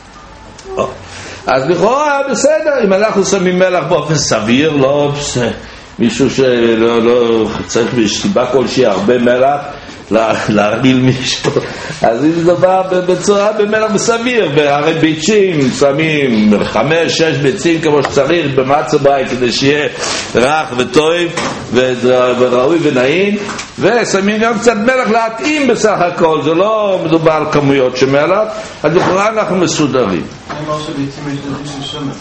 אז לכאורה בסדר, אם אנחנו שמים מלח באופן סביר, לא מישהו שלא צריך בסיבה כלשהי הרבה מלח להרגיל מישהו, אז אם זה בא בצורה במלח בסביר, והרי ביצים שמים 5-6 ביצים כמו שצריך במצה בית כדי שיהיה רך וטוב וראוי ונעים, ושמים גם קצת מלח להתאים בסך הכל, זה לא מדובר על כמויות של מלח, אז לכאורה אנחנו מסודרים. אני אמר שביצים יש דברים של שמן.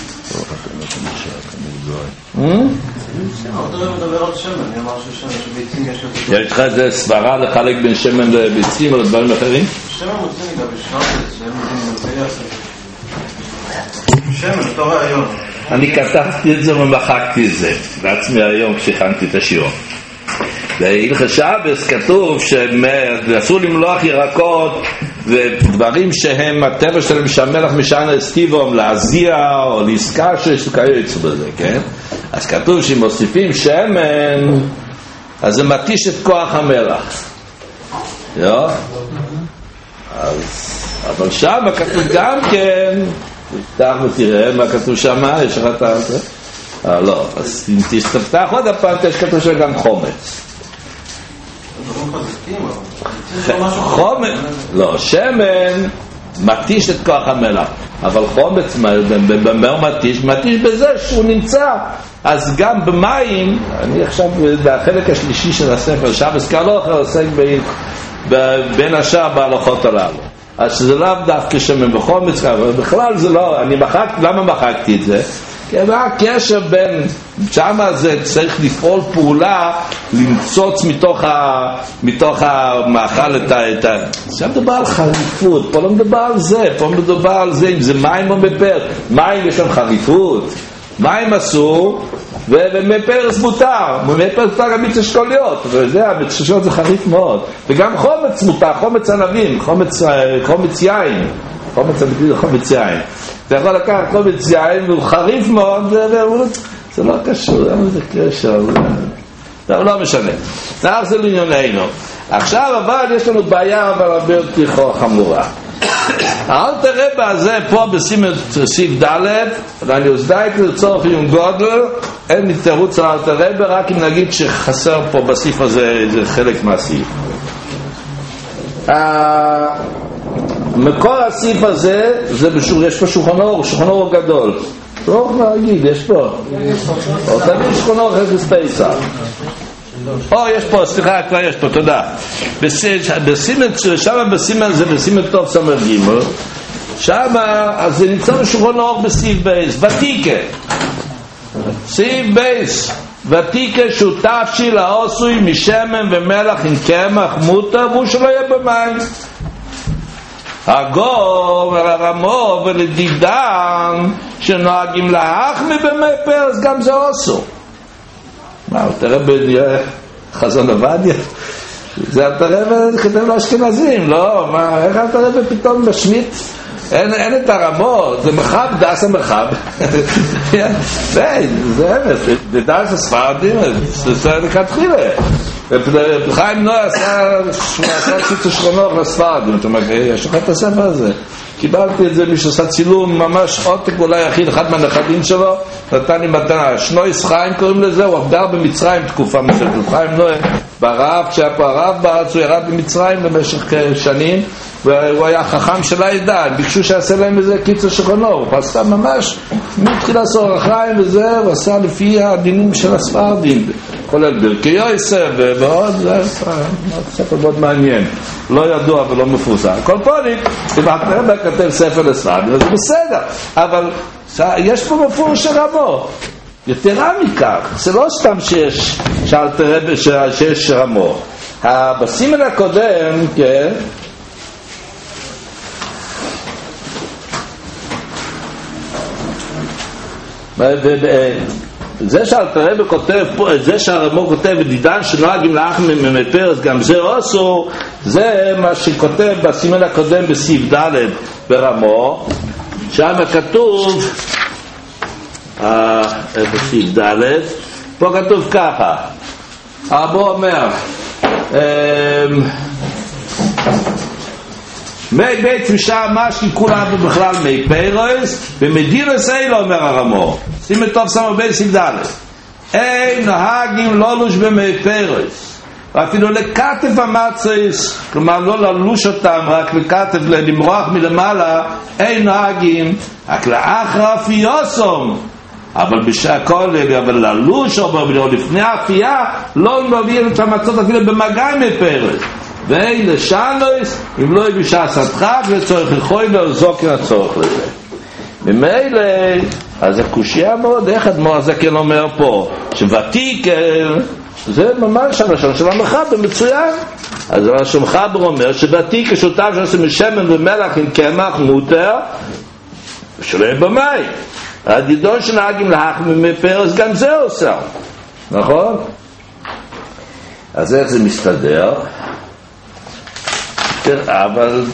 עוד לא מדבר על שמן, אני אמר שביצים יש יותר. יש לך איזה סברה לחלק בין שמן לביצים או לדברים אחרים? שמן מוצאים גם בשנתת, שמן, אותו רעיון. אני כתבתי את זה ומחקתי את זה לעצמי היום כשהכנתי את השיעור. בהלכות שבס כתוב שאסור למלוח ירקות ודברים שהם הטבע שלהם שהמלח משענה סטיבום להזיע או לעסקה שיש כיוצא בזה, כן? אז כתוב שמוסיפים שמן אז זה מתיש את כוח המלח, אבל שם כתוב גם כן, תפתח ותראה מה כתוב שם, יש לך את זה? לא, אז אם תפתח עוד הפעם יש כתוב שגם חומץ. חומץ, לא, שמן מתיש את כוח המלח, אבל חומץ במה הוא מתיש בזה שהוא נמצא. אז גם במים, אני עכשיו בחלק השלישי של הספר שבס קלוח עוסק בין השאר בהלכות הללו, אז זה לאו דווקא שמן וחומץ, אבל בכלל זה לא, למה מחקתי את זה? כי מה הקשר בין, שמה זה צריך לפעול פעולה למצוץ מתוך המאכל את ה... עכשיו מדובר על חריפות, פה לא מדובר על זה, פה מדובר על זה, אם זה מים או מפר, מים יש שם חריפות, מים אסור ומפרס מותר, ומפרס מותר גם מיץ אשכוליות, מיץ אשכוליות זה חריף מאוד, וגם חומץ מותר, חומץ ענבים, חומץ יין, חומץ יין, אתה יכול לקחת חומץ יין והוא חריף מאוד, זה לא קשור, למה זה קשר? לא משנה, זה לענייננו. עכשיו אבל יש לנו בעיה אבל הרבה יותר חמורה. אל תראה בזה פה בסעיף ד' ואני עוזדאי לצורך עיון גודל, אין לי תירוץ על תראה רק אם נגיד שחסר פה בסעיף הזה זה חלק מהסעיף. מקור הסעיף הזה זה יש פה שולחן אור גדול, לא נגיד יש פה או תמיד שולחן אור חסס פסח יש פה, סליחה, כבר יש פה, תודה. שם בסימן זה בסימן טוב סמר גימל, שם אז זה נמצא בשולחן אור בסעיף בייס ותיקה, סעיף בייס ותיקה שהוא תבשיל העשוי משמן ומלח עם קמח מותר והוא שלא יהיה במים. הגור ולרמו ולדידן שנוהגים להחמיא במי פרס גם זה אסור. מה, תראה בחזון עובדיה זה תראה וכתב לאשכנזים, לא? מה, איך תראה פתאום בשמית אין את הרמות, זה מחב, דס המחב זה אמת, זה דס הספרדים זה לכתחילה חיים נוי עשה ציטו שכונוך לספרדים, אתה אומר, יש לך את הספר הזה, קיבלתי את זה מי שעשה צילום ממש עותק אולי יחיד, אחד מהנכדים שלו נתן לי מתנה, שנויס חיים קוראים לזה, הוא עבדר במצרים תקופה מסוימת, חיים נוי ברעב, כשהיה פה הרעב בארץ הוא ירד במצרים במשך שנים והוא היה חכם של העדה, ביקשו שיעשה להם איזה קיצור שכונוך, הוא עשה ממש מתחיל לעשות החיים וזה, הוא עשה לפי הדינים של הספרדים, כולל ברכי יוסף ועוד, זה ספר מאוד מעניין, לא ידוע ולא מפורסם. כל פעמים, אם אתה כתב ספר לספרדים, זה בסדר, אבל יש פה מפורש רמו. יתרה מכך, זה לא סתם שיש רמו. בסימן הקודם, כן, זה שהרב כותב פה, זה שהרמ"א כותב דידן שנוהגים לאחמם ממפרס, גם זה עשו, זה מה שכותב בסימן הקודם בסעיף ד' ברמ"א, שם כתוב בסעיף ד', פה כתוב ככה, הרמ"א אומר מי בית משעה משקי כולם בכלל מי פיירוס במדינס אילו, אומר הרמ"א, שימו טוב סמר בסעיף ד', אין נהגים לא לוש במי פיירוס, ואפילו לקטף המצריס, כלומר לא ללוש אותם, רק לקטף, למרוח מלמעלה, אין נהגים רק לאחר אפיוסום, אבל בשעקול, אבל ללוש או לפני האפייה לא מביאים את המצות אפילו במגע עם פיירוס, ואין לשנויס אם לא יבישה סדחק לצורך יכוי ולזוקר הצורך לזה. ממילא אז הקושיה מאוד, איך אדמו"ר הזקן אומר פה שוותיק, זה ממש הלשון של המחבר מצוין. אז הלשון המחבר אומר שוותיק כשותף שעושים משמן ומלח עם קמח מותר שלא יהיה במים, הדידון שנהגים להחמם מפרס גם זה עושה, נכון? אז איך זה מסתדר? אבל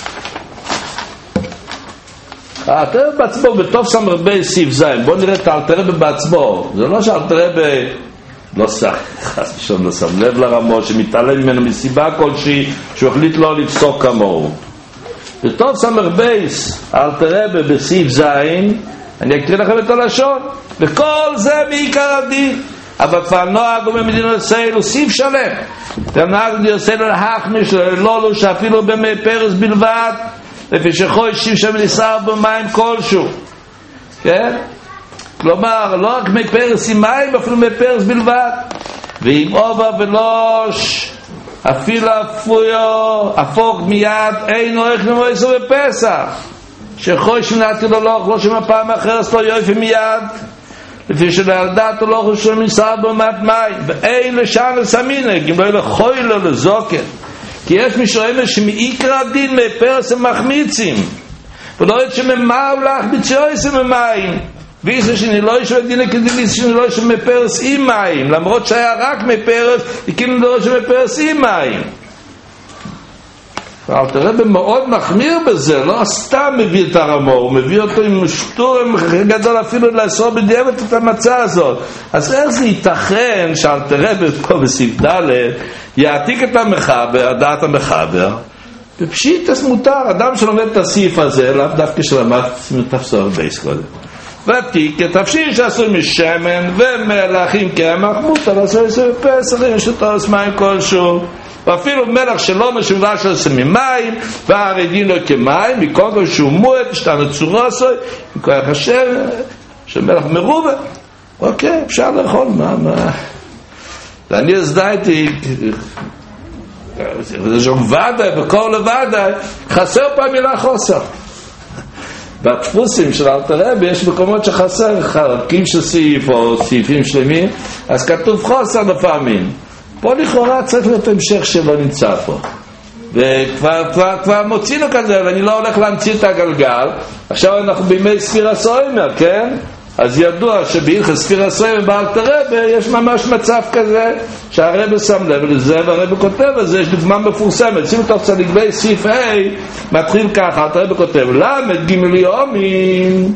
אלתר רבי בעצמו בטוב סמר בי סעיף זין, בוא נראה את אלתר רבי בעצמו, זה לא שאלתר רבי לא שם לב לרמ"א שמתעלם ממנו מסיבה כלשהי שהוא החליט לא לפסוק כמוהו. בטוב סמר בייס אלתר רבי בסעיף זין, אני אקריא לכם את הלשון, וכל זה מעיקר הדין, אבל כבר נוהג במדינות ישראל הוא סעיף שלם, ונהג במדינות ישראל להחמיש לא לו שאפילו במי פרס בלבד, לפי שחוי שיב שם ניסר במים כלשהו, כן? כלומר לא רק מי פרס עם מים, אפילו מי פרס בלבד, ועם עובר ולוש אפילו אפויו הפוק מיד אין הולך למועסו בפסח, שחוי שנעתי לו לא שמה פעם אחרת לא יופי מיד, לפי שלהרדת לא חושב מסער במת מים, ואין לשם לסמינק, אם לא ילכוי לו לזוקר, כי יש מי שאומר שמעיקר הדין מפרס הם מחמיצים, ולא יודע שממר להחמיץ יויסם ממים, ויש שאני לא ישב דין כדיליס שאני לא ישב מפרס עם מים, למרות שהיה רק מפרס, הקים לא ישב מפרס עם מים. אלתר רבי מאוד מחמיר בזה, לא סתם מביא את הרמ"א, הוא מביא אותו עם שטורם גדול אפילו לעשות בדיעבד את המצע הזאת. אז איך זה ייתכן שאלתר רבי פה בסעיף ד' יעתיק את המחבר, דעת המחבר, בפשיט אז מותר, אדם שלומד את הסעיף הזה, לאו דווקא שלמד תפסור בייס קודם, ותיק את תפשיט שעשוי משמן ומלח עם קמח, מותר לעשות בפסח עם שטוס מים כלשהו, ואפילו מלח שלא משובש שעושה ממים, והרי דינו כמים, מכל כל שהוא מועד, שתנו צורה עשוי, מכוח השם, שמלח מרובה, אוקיי, אפשר לאכול, מה? ואני הזדהיתי, וזה שם ודאי, בכל לוודאי, חסר פעם מילה חוסר. בדפוסים של אלתר רבי יש מקומות שחסר חלקים של סעיף או סעיפים שלמים, אז כתוב חוסר לפעמים. פה לכאורה צריך להיות המשך שלא נמצא פה, וכבר מוצינו כזה, ואני לא הולך להמציא את הגלגל. עכשיו אנחנו בימי ספירה סוימר, כן? אז ידוע שבהלכות ספירה סוימר באלתר רבי יש ממש מצב כזה שהרבי שם לב לזה, והרבי כותב על זה. יש דוגמה מפורסמת, שימו תוך צדיק בי סעיף A מתחיל ככה, אלתר רבי כותב למד ג' יומים,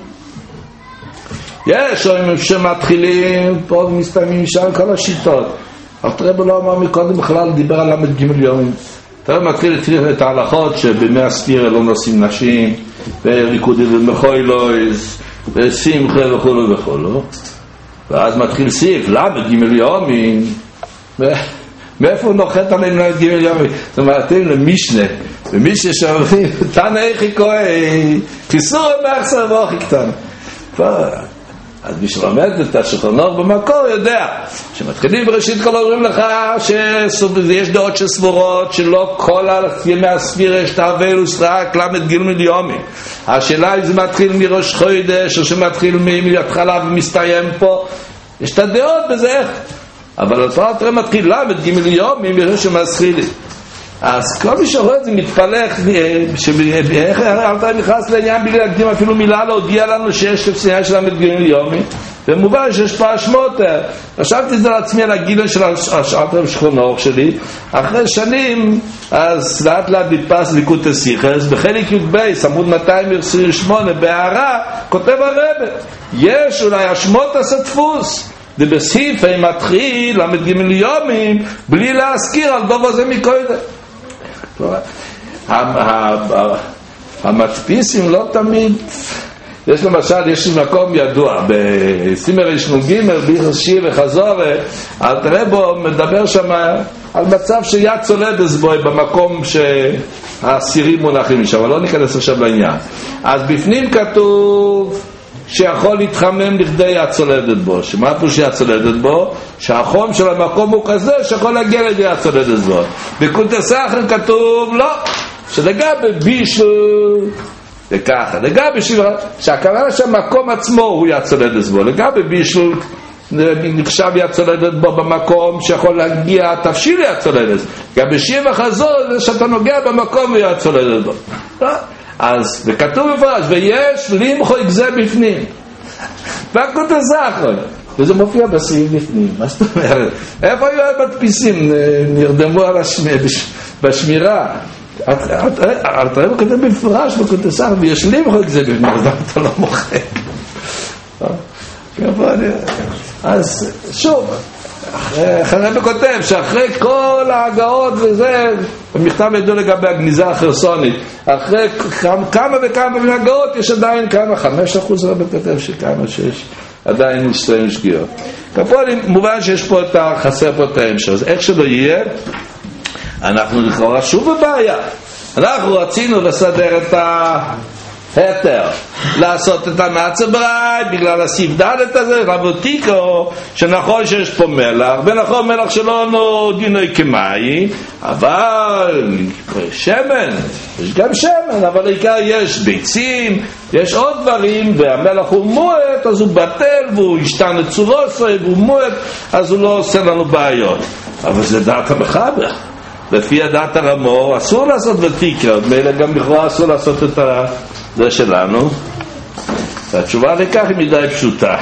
יש רואים שמתחילים פה ומסתיימים שם כל השיטות. אלתר רבי לא אמר מקודם בכלל, דיבר על למד ג' יומים. אלתר רבי מתחיל את ההלכות שבימי הספירה לא נושאים נשים, וריקודים ומחוילויז ושמחה וכולו וכולו, ואז מתחיל סעיף למד ג' יומים. מאיפה הוא נוחת עליהם למד ג' יומים? זאת אומרת, אתם למשנה, ומשנה שאומרים תנא איכי כהן חיסור המחסר ואוכי קטן. אז מי שלומד את השולחן ערוך במקור יודע שמתחילים בראשית כל אומרים לך שיש דעות שסבורות שלא כל ימי הספירה יש תאבל וסרק למד ג' יומים. השאלה אם זה מתחיל מראש חודש או שמתחיל מהתחלה ומסתיים פה, יש את הדעות בזה איך. אבל התורה תראה מתחיל למד ג' יומים בראש המסחילים. אז כל מי שרואה את זה מתפלח איך אלתר נכנס לעניין בלי להקדים אפילו מילה להודיע לנו שיש תפסייה של למד ג' יומים, ומובן שיש פה השמות. חשבתי את זה לעצמי על הגיל של השעתר שכונוך שלי אחרי שנים, אז לאט לאט נתפס ליקוטי סיכס בחלק י"ב עמוד 228 בהערה כותב הרב יש אולי השמות עשה דפוס ובסעיף הם מתחיל למד ג' יומים בלי להזכיר על דובר זה מקודם. המדפיסים לא תמיד, יש למשל, יש מקום ידוע בסימר ישנ"ג ביחס שיר וחזור, אל תראה בו מדבר שם על מצב שיד צולדס בו במקום שהסירים מונחים שם, אבל לא ניכנס עכשיו לעניין. אז בפנים כתוב שיכול להתחמם לכדי יד צולדת בו. שמה פה שיד צולדת בו? שהחום של המקום הוא כזה שיכול להגיע לידי יד צולדת בו. בקונטסחן כתוב לא, שלגבי בישל זה ככה, לגבי שברה שהכוונה שהמקום עצמו הוא יד צולדת בו, לגבי בישל נחשב יד צולדת בו במקום שיכול להגיע תפשיל יד צולדת, גם בשבע חזור זה שאתה נוגע במקום ויד צולדת בו. אז וכתוב מפרש ויש למחו יגזה בפנים והקונטסחן, וזה מופיע בסעיף בפנים. מה זאת אומרת? איפה היו המדפיסים? נרדמו על בשמירה. אל תראה הוא כתב בפרש בקונטסחן ויש למחו יגזה בפנים, אז אתה לא מוחק. אז שוב הרב כותב שאחרי כל ההגאות וזה, במכתב ידוע לגבי הגניזה החרסונית, אחרי כמה וכמה מהגאות יש עדיין כמה 5% רב כותב שכמה שיש עדיין משתיים שגיאות. כפועלים מובן שיש פה את החסר פה את ההמשך. אז איך שלא יהיה, אנחנו לכאורה שוב בבעיה. אנחנו רצינו לסדר את היתר, לעשות את המצה בראי בגלל הסיף דלת הזה, רבותיקו, שנכון שיש פה מלח, ונכון מלח שלנו דינוי כמאי, אבל שמן, יש גם שמן, אבל העיקר יש ביצים, יש עוד דברים, והמלח הוא מועט, אז הוא בטל, והוא ישתן את צורוסו, והוא מועט, אז הוא לא עושה לנו בעיות. אבל זה דעת המחבר. לפי הדעת הרמור אסור לעשות ותיקה, מילא גם לכאורה אסור לעשות את זה שלנו. והתשובה לכך היא מדי פשוטה.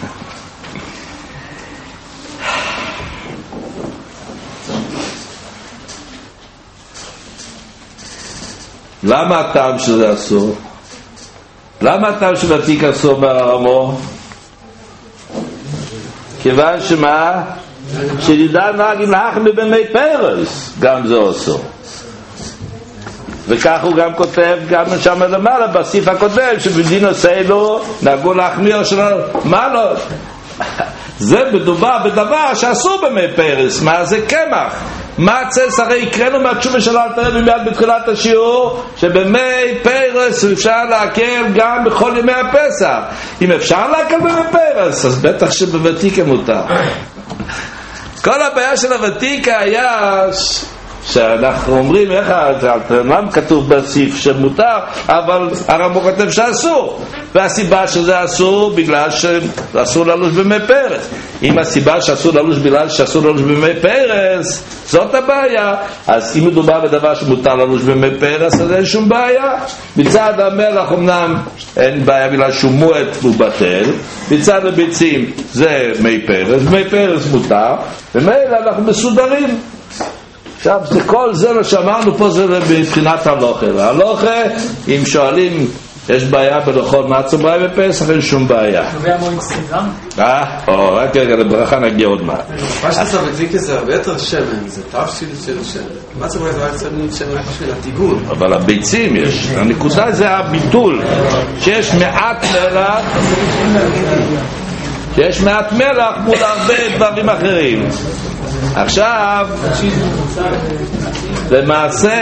למה הטעם שזה אסור? למה הטעם של ותיקה אסור ברמור? כיוון שמה? שנידע נהגים להחמי במי פרס, גם זה אסור. וכך הוא גם כותב גם שם למעלה בסעיף הקודם שבדין עשינו נהגו להחמיר שלו. מה לא? זה מדובר בדבר שאסור במי פרס. מה זה קמח? מה צס? הרי יקראנו מהתשובה של אלתר רבי מיד בתחילת השיעור שבמי פרס אפשר להקל גם בכל ימי הפסח. אם אפשר להקל במי פרס אז בטח שבוותיקה מותר. כל הבעיה של הוותיקה היה שאנחנו אומרים איך מה כתוב בסעיף שמותר, אבל הרמב"ם כותב שאסור, והסיבה שזה אסור בגלל שאסור ללוש במי פרס. אם הסיבה שאסור ללוש בגלל שאסור ללוש במי פרס זאת הבעיה, אז אם מדובר בדבר שמותר ללוש במי פרס אז אין שום בעיה. מצד המלח אמנם אין בעיה בגלל שהוא מועט והוא בטל, מצד הביצים זה מי פרס, מי פרס מותר, ומילא אנחנו מסודרים. עכשיו, כל זה מה שאמרנו פה זה מבחינת הלוכה. הלוכה, אם שואלים, יש בעיה בלאכול מצה בראי בפסח, אין שום בעיה. רק רגע, לברכה נגיע עוד מעט. מה שאתה בדביקה זה הרבה יותר שמן, זה תפשיל של שמן. מצה בראי זה רק צמנית שמן בשביל הטיגון. אבל הביצים יש. הנקודה זה הביטול, שיש מעט מלח, שיש מעט מלח מול הרבה דברים אחרים. עכשיו למעשה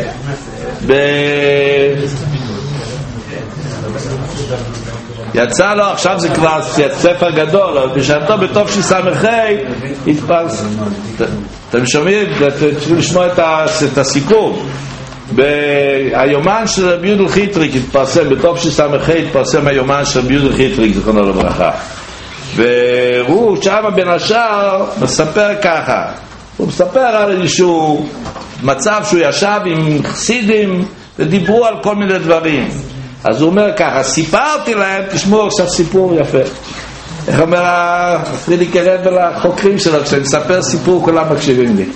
יצא לו, עכשיו זה כבר ספר גדול, אבל בשעתו בתוף שסמכי התפרס. אתם שומעים? צריכים לשמוע את הסיכום. היומן של רבי יהודה חיטריק התפרסם, בתוף שסמכי התפרסם היומן של רבי יהודה חיטריק זכרונו לברכה, והוא שם בין השאר מספר ככה, הוא מספר על איזשהו מצב שהוא ישב עם חסידים ודיברו על כל מיני דברים. אז הוא אומר ככה, סיפרתי להם, תשמעו עכשיו סיפור יפה, איך אומר פרידיקי רב לחוקרים שלו, כשאני מספר סיפור כולם מקשיבים לי.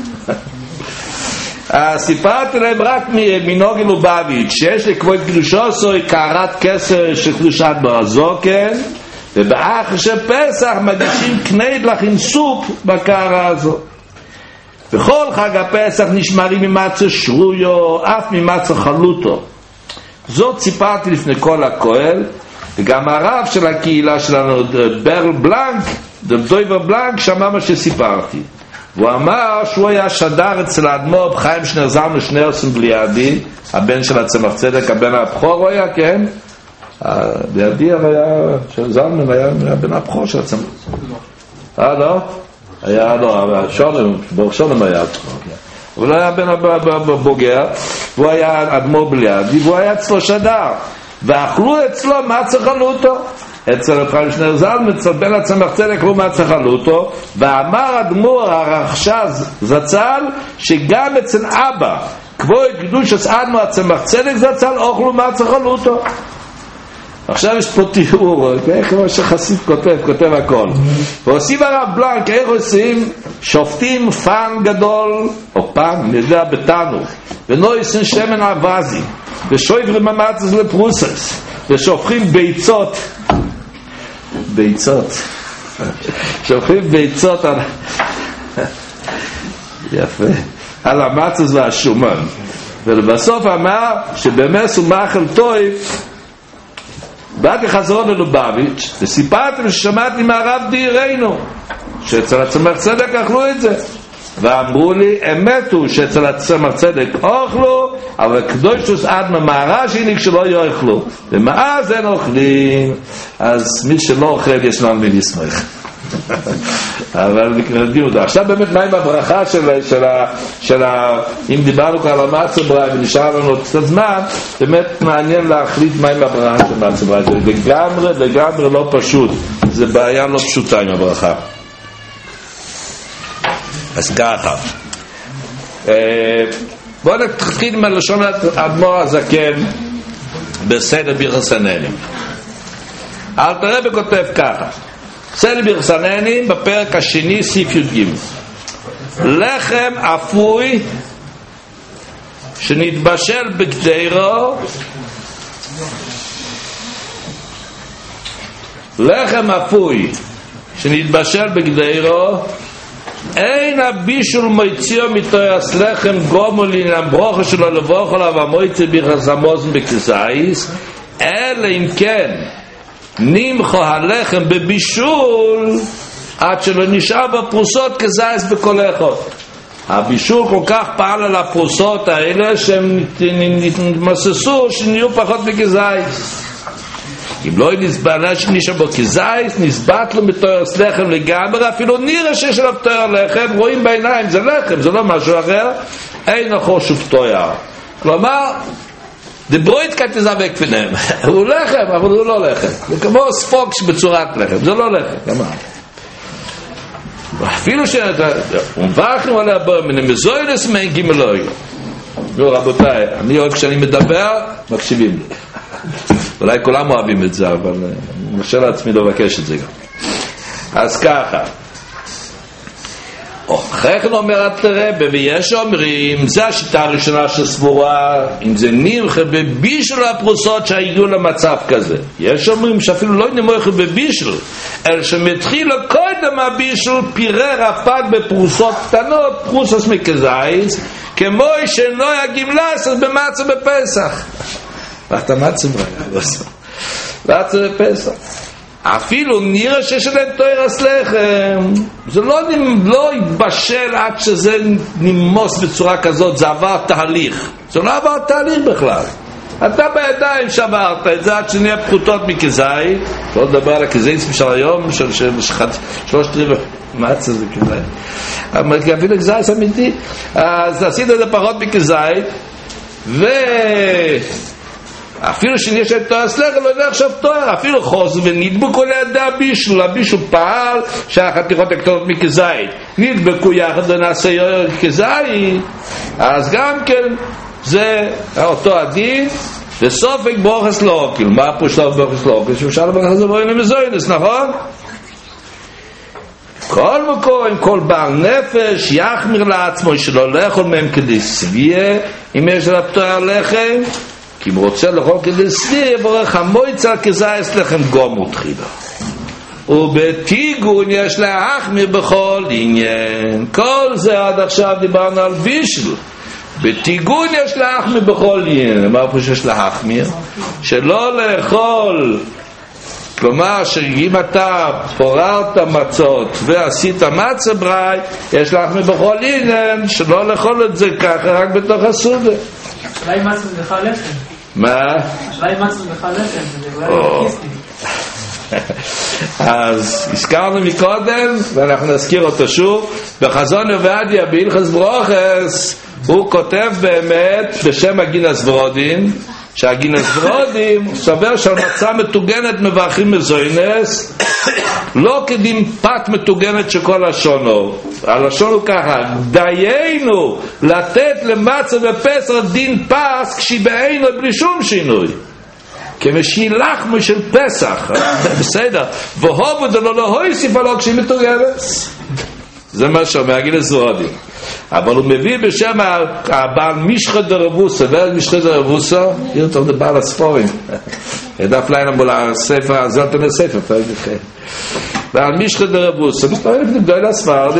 סיפרתי להם רק מנוגי לובביץ' שיש לכבוד קדושו קערת כסר של קדושת ברזוקן, ובאחר של פסח מגישים קנית לכם סופ בקערה הזו. בכל חג הפסח נשמרים ממצה שרויו, אף ממצה חלוטו. זאת סיפרתי לפני כל הכהל, וגם הרב של הקהילה שלנו, ברל בלנק, דויבר בלנק, שמע מה שסיפרתי. הוא אמר שהוא היה שדר אצל האדמו"ר חיים שנר זלמן שניאורסון בליעדי, הבן של הצמח צדק, הבן הבכור הוא היה, כן? בליעדי היה, של זלמן היה הבן הבכור של הצמח צדק. לא? היה, לא, ברוך שולם היה הבכור. אבל הוא היה בן הבוגר, והוא היה אדמו"ר בליעדי, והוא היה אצלו שדר. ואכלו אצלו מצה חלוטו, אצל חיים שנר זלמן, אצל בן הצמח צדק הוא מצה חלוטו, ואמר אדמו"ר הרחש"ז זצ"ל שגם אצל אבא כבוד קדושת אדמו"ר הצמח צדק זצ"ל אוכלו מצה חלוטו. עכשיו יש פה תיאור, כמו שחסיד כותב הכל. ועושים הרב בלנק, איך עושים? שופטים פן גדול, או פן, נדע בתנו, ונויסים שמן אבזי, ושויברים מצות לפרוסס, ושופכים ביצות, שופכים ביצות על יפה, על המצות והשומן. ולבסוף אמר שבמס ומאכל טויב, באתי חזרון ללובביץ' וסיפרתי ששמעתי מהרב דירנו שאצל הצמח צדק אכלו את זה, ואמרו לי אמת הוא שאצל הצמח צדק אוכלו, אבל קדושוס אדמה מהרש הניק שלא יאכלו, ומאז אין אוכלים. אז מי שלא אוכל יש לנו מי לשמח. אבל נקרדים אותה. עכשיו באמת מה עם הברכה של אם דיברנו כאן על המצה בראי ונשאר לנו קצת זמן, באמת מעניין להחליט מה עם הברכה של המצה בראי. זה לגמרי לא פשוט, זה בעיה לא פשוטה עם הברכה. אז ככה, בואו נתחיל עם הלשון האדמו"ר הזקן בסדר ברכות הנהנים. אלתר רבי כותב ככה, סדר ברכות הנהנים בפרק השני סעיף י"ג, לחם אפוי שנתבשל בגדרו, לחם אפוי שנתבשל בגדרו, אין הבישול מויציאו מתויס לחם גומולין המברוכה שלו לבוכל והמויצא ביחס המוזן בכזייס, אלא אם כן נמחו הלחם בבישול עד שלא נשאר בפרוסות כזייס בכל אחד. הבישול כל כך פעל על הפרוסות האלה שהם נתמססו שנהיו פחות מכזייס. אם לא נשאר בו כזייס, נסבט לו מתוירס לחם לגמרי, אפילו נראה שיש עליו תויר לחם, רואים בעיניים, זה לחם, זה לא משהו אחר, אין אחור שוב תויר. כלומר, דברוית כתזבק פניהם, הוא לחם, אבל הוא לא לחם. זה כמו ספוק בצורת לחם, זה לא לחם, כלומר. אפילו שמברכנו עליה בו, מנמזוילס מן גימלוי. לא, רבותיי, אני עוד כשאני מדבר, מקשיבים לי. אולי כולם אוהבים את זה, אבל אני מרשה לעצמי לבקש את זה גם. אז ככה, אחרי כן אומר הרב, ויש אומרים, זה השיטה הראשונה שסבורה, אם זה נמחה בבישול הפרוסות שהגיעו למצב כזה. יש אומרים שאפילו לא נמחה בבישול, אלא שמתחיל קודם הבישול פירר הפג בפרוסות קטנות, פרוסות מכזייס, כמו שלא יגמלס במצה בפסח. ואתה מצה בריא, מצה בפסח. אפילו נראה שיש להם תוירס לחם, זה לא יתבשל עד שזה נמוס בצורה כזאת, זה עבר תהליך, זה לא עבר תהליך בכלל. אתה בידיים שברת את זה עד שנהיה פחותות מכזית, לא לדבר על הכזית של היום, של 3 מצה זה כזית, אבל אפילו כזית אמיתי, אז עשית את זה פחות מכזית, אפילו שיש את תואר סלחה לא יודע עכשיו תואר, אפילו חוז ונדבקו לידי הבישול פעל שהחתיכות הקטנות מכזית נדבקו יחד ונעשה כזית, אז גם כן זה אותו הדין וסופק ברוכס לא אוקיל. מה פה שלב ברוכס לא אוקיל? שאפשר לברך את זה בואי למזוינס, נכון? כל מקום, כל בעל נפש יחמיר לעצמו שלא לאכול מהם כדי סביה אם יש לה פתוח לחם, כי אם רוצה לאכול כדי סביה יבורך המויצה כזייס לחם גומו תחילה. ובתיגון יש להחמיר בכל עניין. כל זה עד עכשיו דיברנו על בישל. בתיגון יש להחמיר בכל עניין. מה פה שיש להחמיר? שלא לאכול, כלומר שאם אתה פוררת מצות ועשית מצה ברי, יש להחמיר בכל עניין שלא לאכול את זה ככה רק בתוך הסעודה. אולי מצה זה בכלל לחם. מה? אולי מצה זה בכלל לחם, זה אולי קיסטי. אז הזכרנו מקודם ואנחנו נזכיר אותו שוב בחזון עובדיה בהלכות ברוכס. הוא כותב באמת בשם הגינס ורודים, שהגינס ורודים סובר שעל מצה מטוגנת מברכים מזוינס לא כדין פת מטוגנת שכל השונו. הלשון הוא ככה: דיינו לתת למצה בפסח דין פס כשהיא בעינו בלי שום שינוי, כמשהיא לחמו של פסח, בסדר, והובד לא הוסיף עלו כשהיא מטוגנת. זה מה שאומר גינס ורודים. אבל הוא מביא בשם הבעל משחת דרבוסה. ועל משחת דרבוסה יהיה טוב לבעל הספורים דף לילה מול הספר זה נתן הספר ועל משחת דרבוסה מסתובב לפני גדול הספרדי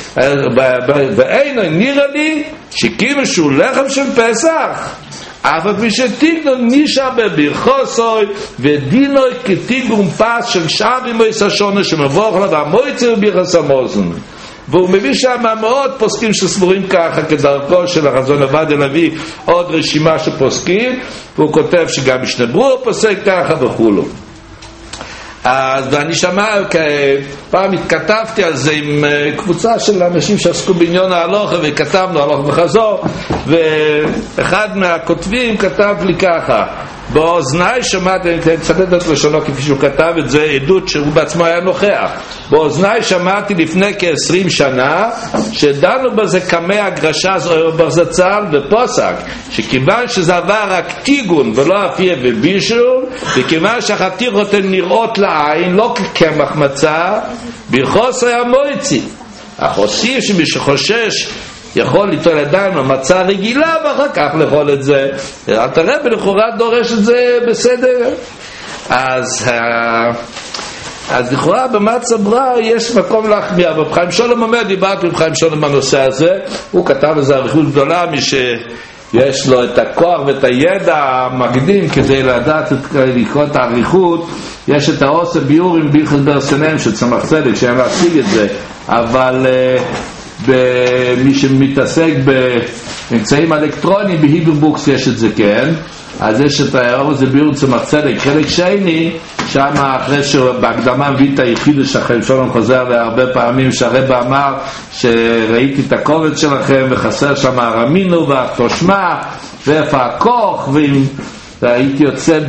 ואין נראה לי שכיוון שהוא לחם של פסח אבל כפי שתיגנו נישה בברכוסוי ודינוי כתיגון פס של שבי מויס השונה שמבוך לה והמויצר ברכס המוזן. והוא מביא שם מאוד פוסקים שסבורים ככה כדרכו של החזון עובדיה להביא עוד רשימה של פוסקים, והוא כותב שגם משנה ברורה פוסק ככה וכולו. אז ואני שמע, פעם התכתבתי על זה עם קבוצה של אנשים שעסקו בעניין ההלוכה וכתבנו הלוך וחזור, ואחד מהכותבים כתב לי ככה: באוזניי שמעתי, אני אצטט את לשונו כפי שהוא כתב את זה, עדות שהוא בעצמו היה נוכח, באוזניי שמעתי לפני כ-20 שנה שדנו בזה כמי הגרשה ברזצל ופוסק, שכיוון שזה עבר רק תיגון ולא אפייה ובישול, וכיוון שהחתיכות הן נראות לעין לא כקמח מצה, ברכוס היה מויצי. אך הוסיף שמי שחושש יכול ליטול ידיים למצה רגילה ואחר כך לאכול את זה. אל תראה בלכאורה דורש את זה בסדר. אז לכאורה במצה ברא יש מקום להחמיר. אבל חיים שולם אומר, דיברתי עם חיים שולם בנושא הזה, הוא כתב איזו עריכות גדולה, מי שיש לו את הכוח ואת הידע המקדים כדי לדעת לקרוא את העריכות, יש את העושה ביורים בהלכות ברסנאים של צמח צדק שהם להשיג את זה. אבל במי שמתעסק באמצעים אלקטרוניים בהיברבוקס יש את זה, כן. אז יש את העושה ביורים צמח צדק חלק שני, שם אחרי שבהקדמה מביא את היחידוש החיים שלום חוזר להרבה פעמים שהרב אמר שראיתי את הקובץ שלכם וחסר שם הרמינו והתושמה ואיפה הכוח, ואם הייתי יוצא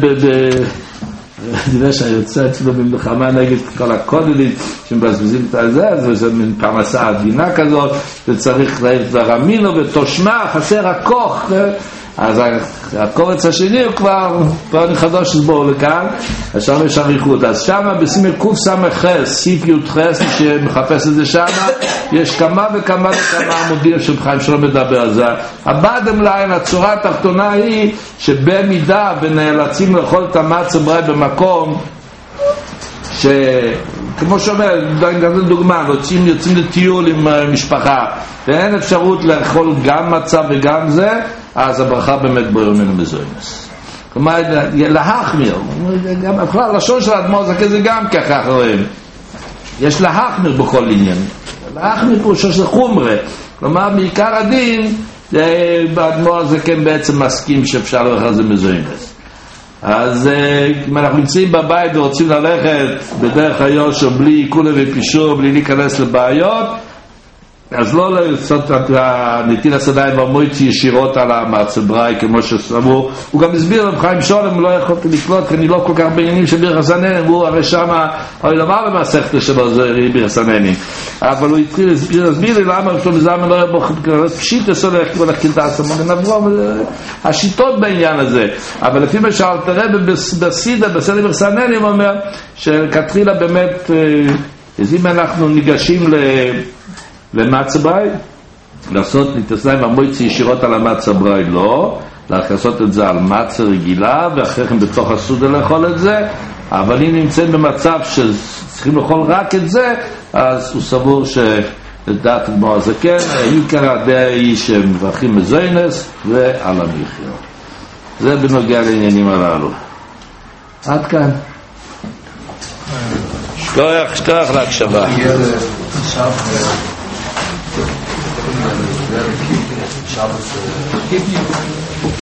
שאני יוצא אצלו במלחמה נגד כל הקודלים שמבזבזים את זה, אז זה מין פרנסה עדינה כזאת, וצריך את הרמינו ותושמה, חסר הכוח. אז הקובץ השני הוא כבר חדש שסבור לכאן, אז שם יש עריכות. אז שם בסימן קוף סמך סיף י' חס, שמחפש את זה שם, יש כמה וכמה עמודים שבחיים שלא מדבר על זה. הבאדם ליין, הצורה התחתונה היא שבמידה ונאלצים לאכול את המצה ברי במקום כמו שאומר, דוגמה, יוצאים לטיול עם משפחה ואין אפשרות לאכול גם מצה וגם זה, אז הברכה באמת בוער ממנו מזוינס. כלומר, להחמיר, גם בכלל לשון של האדמו"ר הזקן זה גם ככה רואים, יש להחמיר בכל עניין. להחמיר פירושו של חומרה, כלומר בעיקר הדין האדמו"ר הזקן בעצם מסכים שאפשר לברך על זה מזוינס. אז אם אנחנו נמצאים בבית ורוצים ללכת בדרך היושר בלי עיקולה ופישור, בלי להיכנס לבעיות, אז לא לעשות את הנטילת ידיים והמועצה ישירות על המצבראי כמו שסבור. הוא גם הסביר רב חיים שולם, לא יכולתי לקלוט כי אני לא כל כך בעניינים של בירס הנהנים, הוא הרי שמה למה במסכת שלו זה בירס הנהנים, אבל הוא התחיל להסביר לי למה שלום זמן לא היה בו פשיט הסולח כמו לקלטה הסמון נברום השיטות בעניין הזה. אבל לפי מה שאלתר רבי בסדר בירס הנהנים אומר שכתחילה באמת אז אם אנחנו ניגשים למצבראי לעשות נתסיים והמועצה ישירות על המצבראי לא, לעשות את זה על מצה רגילה ואחרי כן בתוך הסודה לאכול את זה, אבל אם נמצאים במצב שצריכים לאכול רק את זה, אז הוא סבור שלדעת כמו הזה כן עיקר הדעה שהם מברכים מזוינס ועל המחיר. זה בנוגע לעניינים הללו. עד כאן שכוח להקשבה. Shabbos